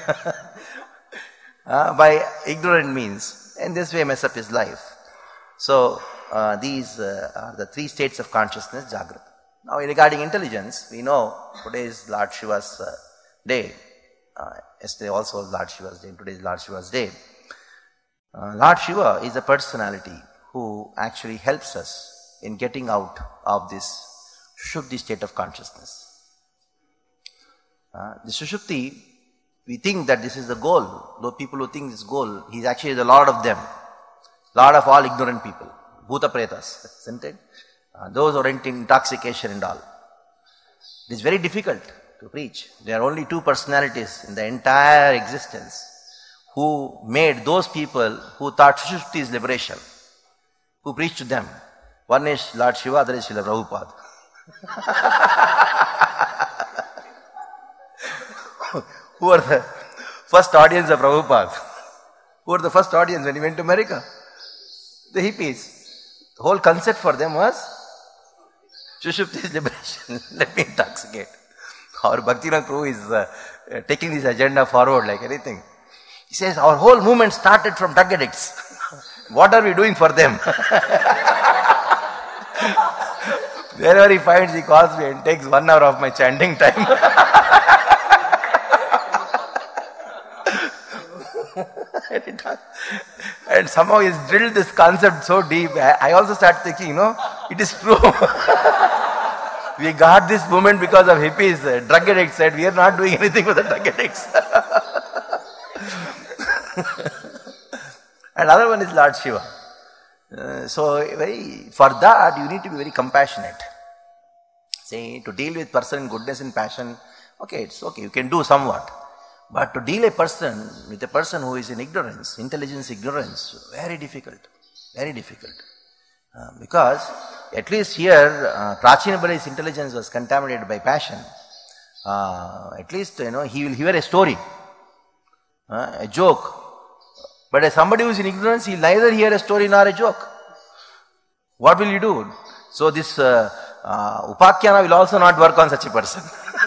uh, by ignorant means, and this way mess up his life. So uh, these uh, are the three states of consciousness, Jagrata. Now regarding intelligence, we know today is Lord Shiva's uh, day. Uh, yesterday also was Lord Shiva's day, today is Lord Shiva's day. Uh, Lord Shiva is a personality who actually helps us in getting out of this Sushupti state of consciousness. Uh, the Sushupti, we think that this is the goal. Though people who think this goal, he is actually the Lord of them. Lord of all ignorant people. Bhuta Pretas, isn't it? Uh, those who are into intoxication and all. It is very difficult to preach. There are only two personalities in the entire existence who made those people who thought Sushupti is liberation, who preached to them. One is Lord Shiva, other is Srila Prabhupada. Who are the first audience of Prabhupada? Who were the first audience when he went to America? The hippies. The whole concept for them was Sushupti is liberation. Let me intoxicate. Our Bhaktivinoda Prabhu is uh, uh, taking this agenda forward like anything. He says, our whole movement started from drug addicts. What are we doing for them? Wherever he finds, he calls me and takes one hour of my chanting time. And somehow he's drilled this concept so deep. I also start thinking, you know, it is true. We got this movement because of hippies. Uh, drug addicts said, we are not doing anything for the drug addicts. Another one is Lord Shiva. Uh, so very, for that you need to be very compassionate. Say, to deal with person in goodness and passion, okay, it's okay, you can do somewhat. But to deal a person with a person who is in ignorance, intelligence ignorance, very difficult, very difficult. Uh, because at least here, uh, Prachina Bali's intelligence was contaminated by passion. Uh, at least, you know, he will hear a story, uh, a joke. But as somebody who is in ignorance, he will neither hear a story nor a joke. What will you do? So this uh, uh, Upakhyana will also not work on such a person.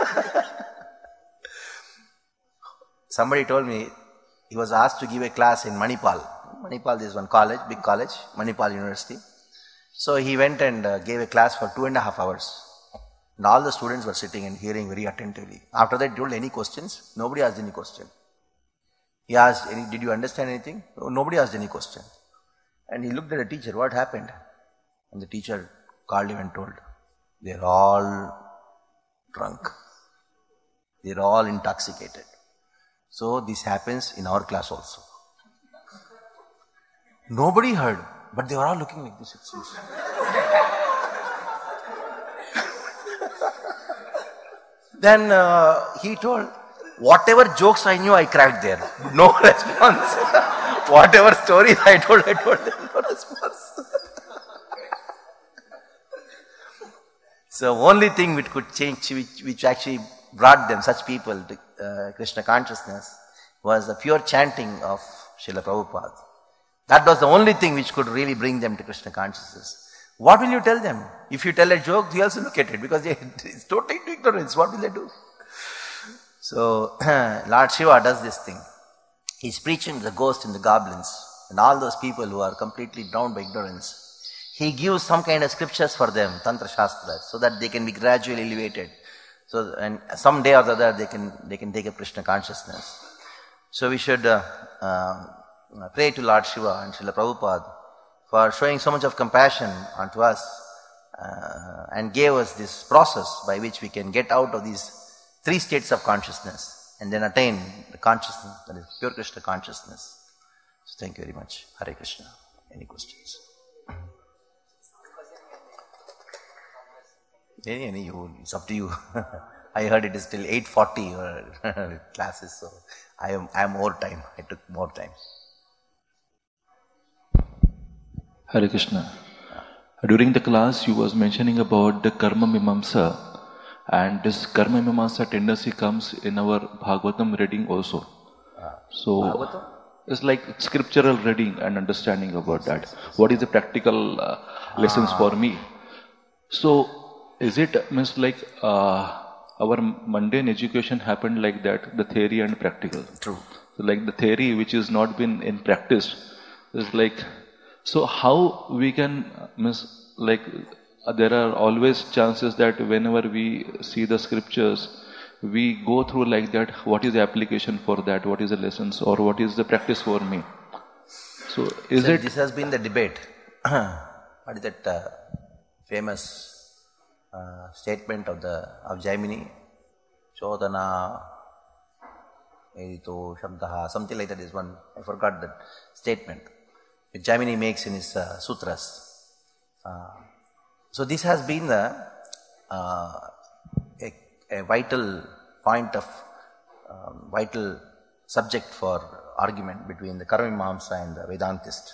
Somebody told me, he was asked to give a class in Manipal. Manipal is one college, big college, Manipal University. So he went and uh, gave a class for two and a half hours. And all the students were sitting and hearing very attentively. After that, he told any questions? Nobody asked any question. He asked, did you understand anything? No, nobody asked any question. And he looked at the teacher, what happened? And the teacher called him and told, they're all drunk. They're all intoxicated. So this happens in our class also. Nobody heard, but they were all looking like this, it seems. Then uh, he told, whatever jokes I knew, I cracked there. No response. Whatever stories I told, I told them, no response. So only thing which could change, which, which actually brought them, such people, to uh, Krishna consciousness, was the pure chanting of Srila Prabhupada. That was the only thing which could really bring them to Krishna consciousness. What will you tell them? If you tell a joke, they also look at it because they, it's totally ignorance. What will they do? So, Lord Shiva does this thing. He's preaching to the ghosts and the goblins and all those people who are completely drowned by ignorance. He gives some kind of scriptures for them, Tantra Shastras, so that they can be gradually elevated. So, and some day or the other they can, they can take a Krishna consciousness. So we should uh, uh, pray to Lord Shiva and Srila Prabhupada for showing so much of compassion onto us uh, and gave us this process by which we can get out of these three states of consciousness and then attain the consciousness, that is pure Krishna consciousness. So thank you very much. Hare Krishna. Any questions? Any, any, you, it's up to you. I heard it is till eight forty your classes, so I am I am more time. I took more time. Hare Krishna. During the class, you was mentioning about the karma mimamsa, and this karma mimamsa tendency comes in our Bhagavatam reading also. So Bhagavatam? It's like scriptural reading and understanding about that. What is the practical uh, lessons ah. for me? So is it means like uh, our mundane education happened like that, the theory and practical? True. So like the theory which is not been in practice is like, so how we can means like uh, there are always chances that whenever we see the scriptures, we go through like that, what is the application for that, what is the lessons or what is the practice for me? So is so it... This has been the debate. What is that uh, famous uh, statement of the of Jaimini? Chodana Edito Shabdaha, something like that is one, I forgot that statement, which Jaimini makes in his uh, sutras. Uh, so this has been the uh, a, a vital point of um, vital subject for argument between the Karma Mimamsa and the Vedantist.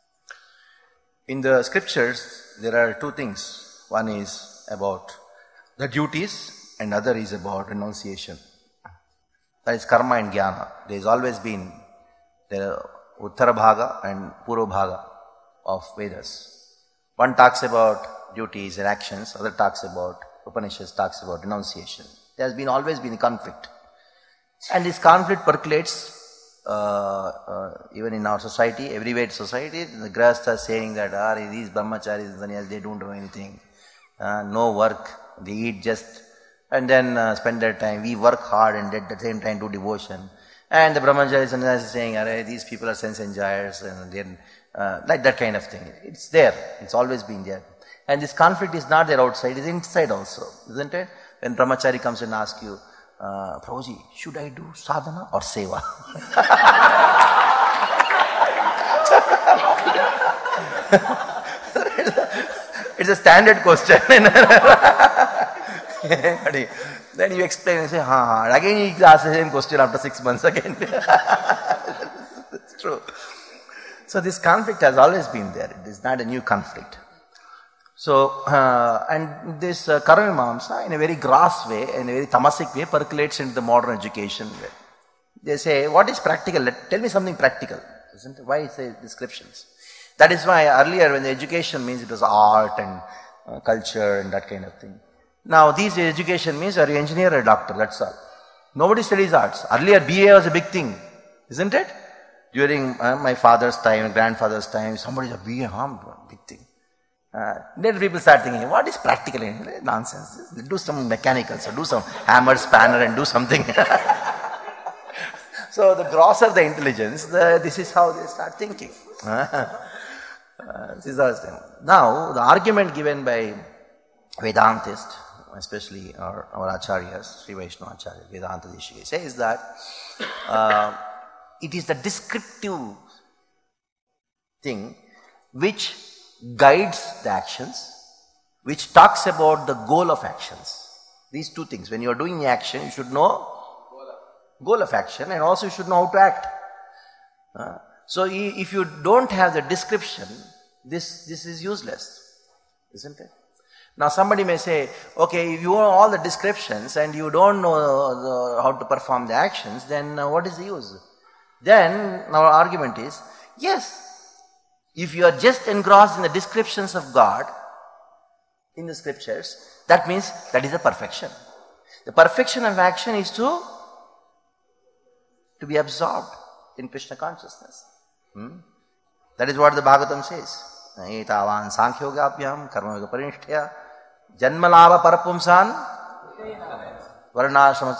In the scriptures, there are two things. One is about the duties and other is about renunciation. That is karma and jnana. There has always been the Uttara Bhaga and Purva Bhaga of Vedas. One talks about duties and actions, other talks about, Upanishads talks about renunciation. There has been always been a conflict. And this conflict percolates uh, uh, even in our society, everywhere in society. The Grihastha saying that ah, these brahmacharis, sannyas, they don't do anything. Uh, no work, they eat just and then uh, spend their time. We work hard and at the same time do devotion. And the brahmachari sannyas is saying, these people are sense enjoyers and then uh, like that kind of thing. It's there. It's always been there. And this conflict is not there outside, it's inside also, isn't it? When brahmachari comes and asks you, uh, Prabhuji, should I do sadhana or seva? It's a standard question. Then you explain and say, ha ha. And again he asks the same question after six months again. That's true. So this conflict has always been there. It is not a new conflict. So, uh, and this uh, Karma Mimamsa in a very gross way, in a very tamasic way, percolates into the modern education way. They say, what is practical? Let, tell me something practical. Isn't it? Why is the descriptions? That is why earlier when the education means it was art and uh, culture and that kind of thing. Now these education means are you engineer or a doctor, that's all. Nobody studies arts. Earlier B A was a big thing, isn't it? During uh, my father's time, grandfather's time, somebody said B A, huh? Big thing. Uh, then people start thinking, what is practical? Nonsense. Do some mechanical, so do some hammer, spanner and do something. So the grosser the intelligence, the, this is how they start thinking. Uh, this is the thing. Now, the argument given by Vedantists, especially our, our Acharyas, Sri Vaishnava Acharya, Vedanta Deshika, says that uh, it is the descriptive thing which guides the actions, which talks about the goal of actions. These two things. When you are doing action, you should know goal of action and also you should know how to act. Uh, so if you don't have the description, this, this is useless, isn't it? Now somebody may say, okay, if you know all the descriptions and you don't know the, how to perform the actions, then uh, what is the use? Then our argument is, yes, if you are just engrossed in the descriptions of God in the scriptures, that means that is the perfection. The perfection of action is to, to be absorbed in Krishna consciousness. Hmm? That is what the Bhagavatam says. Etavan sankhyogabyam karma yoga parinishthya janmalava parapumsan varnashrama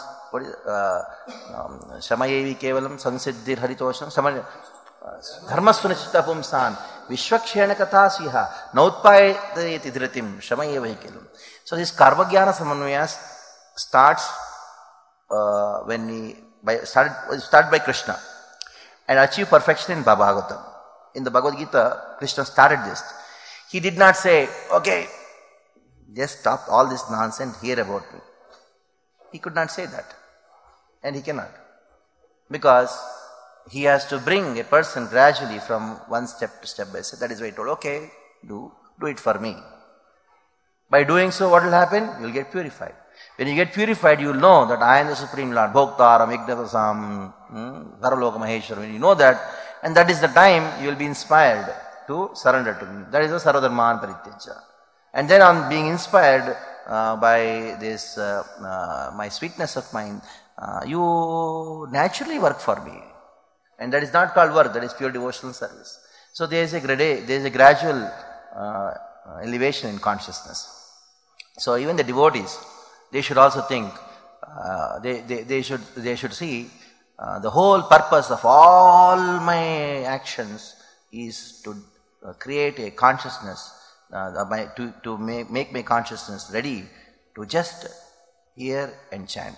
shamayevi kevalam sansiddhir haritosham dharmasvana chitta pumsan vishwakshena katha siha nautpayati dhritim shamayevi kevalam. So this karma jnana samanvaya starts uh, when we by, started, start by Krishna and achieve perfection in Bhagavatam. In the Bhagavad Gita, Krishna started this. He did not say, okay, just stop all this nonsense, hear about me. He could not say that. And he cannot. Because he has to bring a person gradually from one step to step by step. That is why he told, okay, do, do it for me. By doing so, what will happen? You will get purified. When you get purified, you will know that I am the Supreme Lord, Bhoktaram, Igdavasam, Dharaloka Maheshwar. When you know that, and that is the time you will be inspired to surrender to me. That is the Sarvadharman Parityaja. And then on being inspired uh, by this, uh, uh, my sweetness of mind, uh, you naturally work for me. And that is not called work, that is pure devotional service. So there is a, grada- there is a gradual uh, elevation in consciousness. So even the devotees, they should also think, uh, they, they, they, should, they should see Uh, the whole purpose of all my actions is to uh, create a consciousness, uh, my, to, to make, make my consciousness ready to just hear and chant.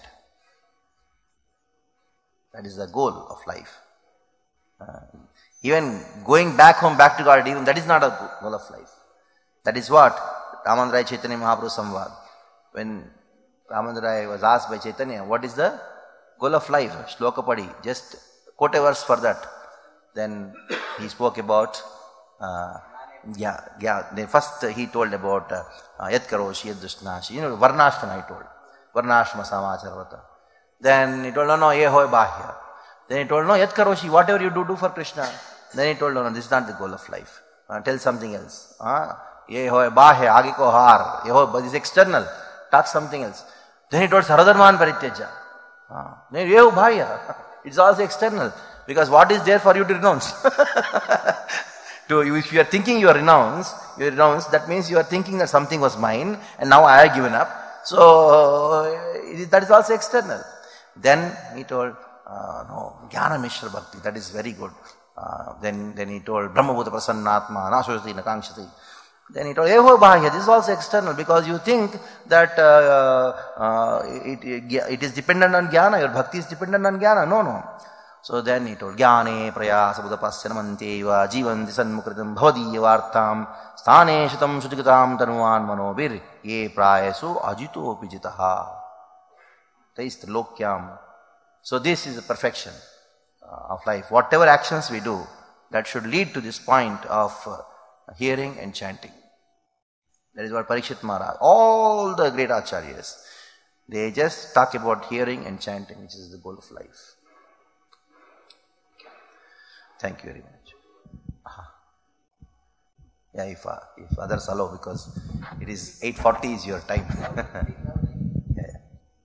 That is the goal of life. Uh, even going back home, back to God, even that is not a goal of life. That is what Ramananda Rai Chaitanya Mahaprabhu Samvad. When Ramananda Rai was asked by Chaitanya, what is the goal of life? Shloka Padi, just quote a verse for that. Then he spoke about, uh, yeah, yeah. Then first uh, he told about uh, Yat Karoshi, Yat Dushtanashi. You know, Varnashrama he told. Varnashrama Samacharvata. Then he told, no, no, ye hoy bahya. Then he told, no, Yat Karoshi, whatever you do, do for Krishna. Then he told, no, no, this is not the goal of life. Uh, tell something else. Ye hoy bahya, agi ko har. Ye hoy, but this is external. Talk something else. Then he told Sarvadharman Parityaja. Ah, it's also external, because what is there for you to renounce? to, if you are thinking you are renounce, you renounce, that means you are thinking that something was mine and now I have given up. So uh, that is also external. Then he told, uh, no, Jnana Mishra Bhakti, that is very good. Uh, then, then he told, Brahmabhuta Prasannatma, Nashosati Nakanshati. Then he told, Eho Bahya, this is also external, because you think that uh, uh, it, it, it is dependent on jnana, your bhakti is dependent on jnana. No, no. So then he told, Jnane prayasa buddhapasya namanteva jivanti sanmukritam bhavadiya vartam sthane shatam shuchikatam tanuvan manobir ye prayasu ajito pijitaha. taste lokyam. So this is the perfection uh, of life. Whatever actions we do, that should lead to this point of uh, hearing and chanting. That is what Parikshit Maharaj, all the great acharyas, they just talk about hearing and chanting, which is the goal of life. Thank you very much. Yeah, if, uh, if others allow, because it is eight forty is your time. Yeah.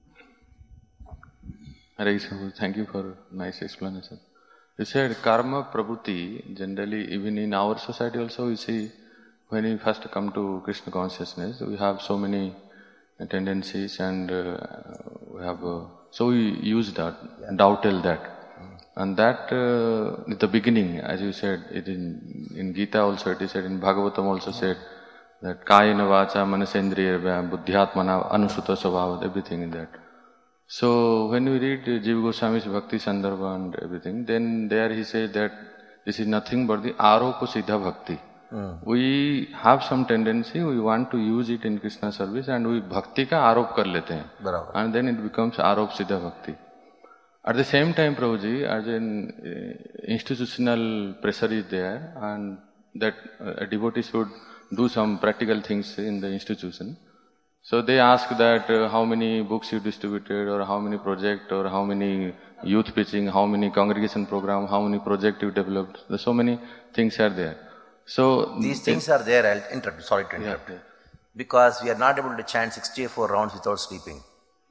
Hare Krishna, thank you for nice explanation. You said karma prabhuti, generally even in our society also we see when we first come to Krishna consciousness, we have so many tendencies and uh, we have, uh, so we use that, yeah. Dowtel that. Mm. And that uh, is the beginning, as you said, it in, in Gita also it is said, in Bhagavatam also said, that kayena vacha manasendriya buddhyatmana anusuta svabhavat, everything in that. So when we read Jiva Goswami's Bhakti Sandarbha and everything, then there he says that this is nothing but the aropa siddha bhakti. Mm. We have some tendency, we want to use it in Krishna service and we bhakti ka arop kar lete hain. Barabar. And then it becomes arop siddha bhakti. At the same time, Prabhuji, as an uh, institutional pressure is there and that uh, a devotee should do some practical things in the institution. So they ask that uh, how many books you distributed or how many projects or how many youth preaching, how many congregation program, how many projects you developed. There's so many things are there. So these things are there, I'll interrupt, sorry to interrupt. Yeah, yeah. Because we are not able to chant sixty-four rounds without sleeping.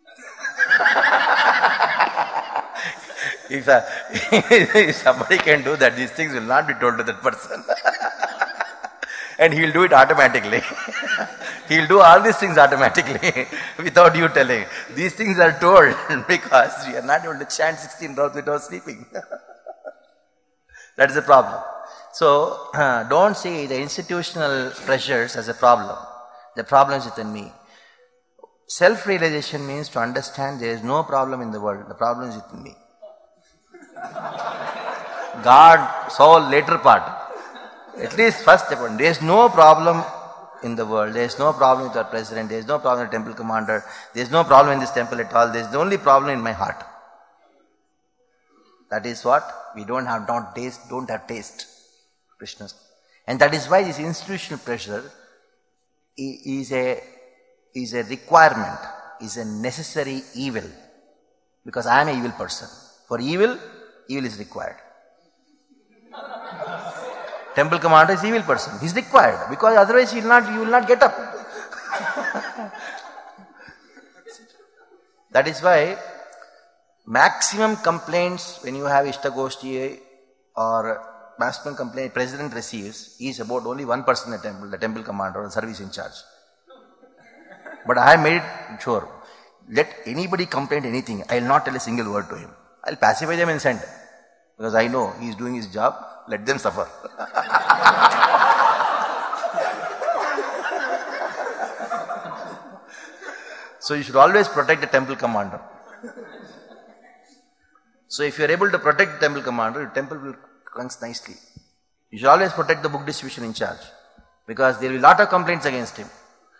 if, uh, if somebody can do that, these things will not be told to that person. And he will do it automatically. He will do all these things automatically without you telling. These things are told because we are not able to chant sixteen rounds without sleeping. That is the problem. So, uh, don't see the institutional pressures as a problem. The problem is within me. Self-realization means to understand there is no problem in the world. The problem is within me. God, soul, later part. At least first step one. There is no problem in the world. There is no problem with our president. There is no problem with the temple commander. There is no problem in this temple at all. There is the only problem in my heart. That is what? We don't have, don't taste, don't have taste. Krishna. And that is why this institutional pressure is a, is a requirement, is a necessary evil. Because I am an evil person. For evil, evil is required. Temple commander is evil person. He is required because otherwise he will not, you will not get up. That is why maximum complaints when you have Ishtagoshti or maximum complaint president receives is about only one person in the temple, the temple commander or the service in charge. But I have made it sure. Let anybody complain anything, I will not tell a single word to him. I will pacify them and send. Because I know he is doing his job, let them suffer. So you should always protect the temple commander. So if you are able to protect the temple commander, the temple will runs nicely. You should always protect the book distribution in charge. Because there will be a lot of complaints against him.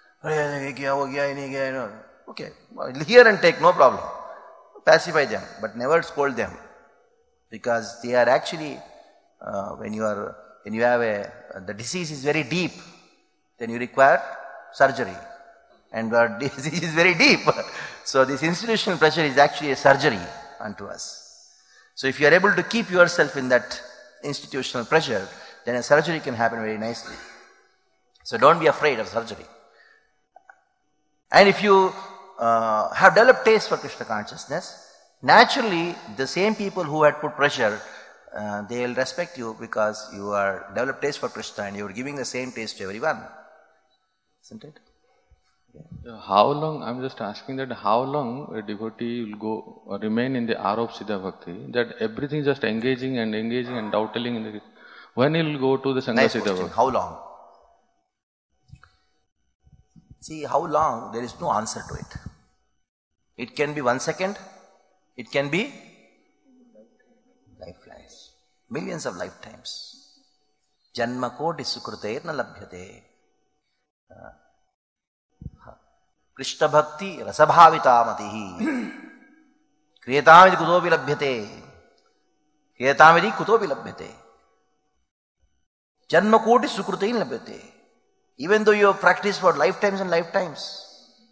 Okay, hear and take, no problem. Pacify them, but never scold them. Because they are actually, uh, when you are, when you have a, the disease is very deep, then you require surgery. And our disease is very deep. So this institutional pressure is actually a surgery unto us. So if you are able to keep yourself in that institutional pressure, then a surgery can happen very nicely. So don't be afraid of surgery. And if you uh, have developed taste for Krishna consciousness, naturally the same people who had put pressure, uh, they will respect you because you are developed taste for Krishna and you are giving the same taste to everyone. Isn't it? Yeah. How long, I'm just asking that how long a devotee will go or remain in the Arop Siddha Bhakti, that everything just engaging and engaging and doubting in the, when he will go to the Sangha nice Siddha question. Bhakti? How long? See, how long, there is no answer to it. It can be one second, it can be lifelines, millions of lifetimes. Janma koti sukruteer na labhyate. Krishna bhakti rasabhavita matihi. Kriyatamidi kutopi labhyate. Kriyatamidi kutopi labhyate. Janma koti sukrutain labhyate. Even though you have practiced for lifetimes and lifetimes.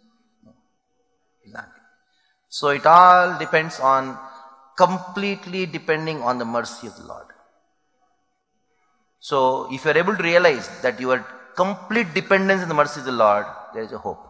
So it all depends on, completely depending on the mercy of the Lord. So if you are able to realize that your complete dependence on the mercy of the Lord, there is a hope.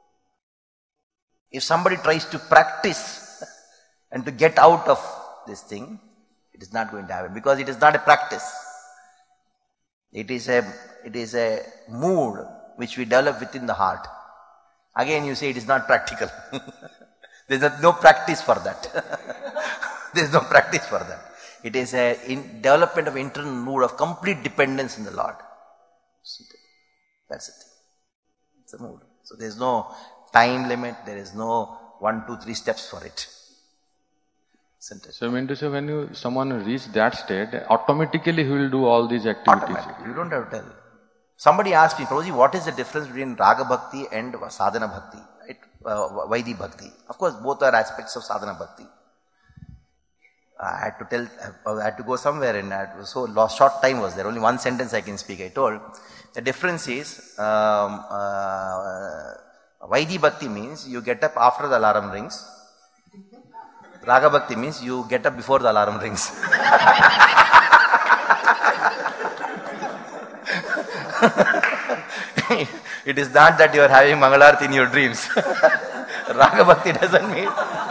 If somebody tries to practice and to get out of this thing, it is not going to happen, because it is not a practice. It is a, it is a mood which we develop within the heart. Again you say it is not practical. There is no practice for that. There is no practice for that. It is a in development of internal mood of complete dependence in the Lord. That's it. It's a mood. So there is no time limit. There is no one, two, three steps for it. Isn't it? So I mean to say, when you someone reach that state, automatically he will do all these activities. You don't have to tell. Somebody asked me, Prabhuji, what is the difference between Raga Bhakti and Sadhana Bhakti? It, uh, Vaidhi Bhakti. Of course, both are aspects of Sadhana Bhakti. I had to tell, I had to go somewhere, and I was so lost, short time was there. Only one sentence I can speak. I told the difference is um, uh, Vaidhi Bhakti means you get up after the alarm rings. Raga Bhakti means you get up before the alarm rings. It is not that you are having Mangalarti in your dreams. Raga Bhakti doesn't mean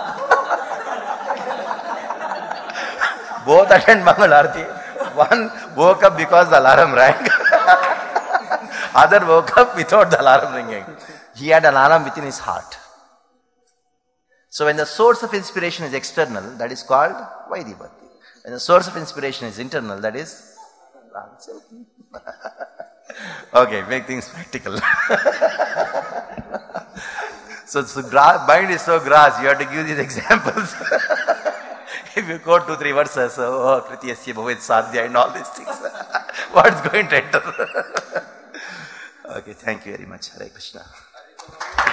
both attend Mangalarti. One woke up because the alarm rang. Other woke up without the alarm ringing. He had an alarm within his heart. So when the source of inspiration is external, that is called Vaidhi Bhakti. When the source of inspiration is internal, that is okay, make things practical. so, so gra- mind is so grass, you have to give these examples. If you quote two, three verses, oh, Pritiyasya Bhavet Sadhya and all these things, what's going to enter? Okay, thank you very much. Hare Krishna.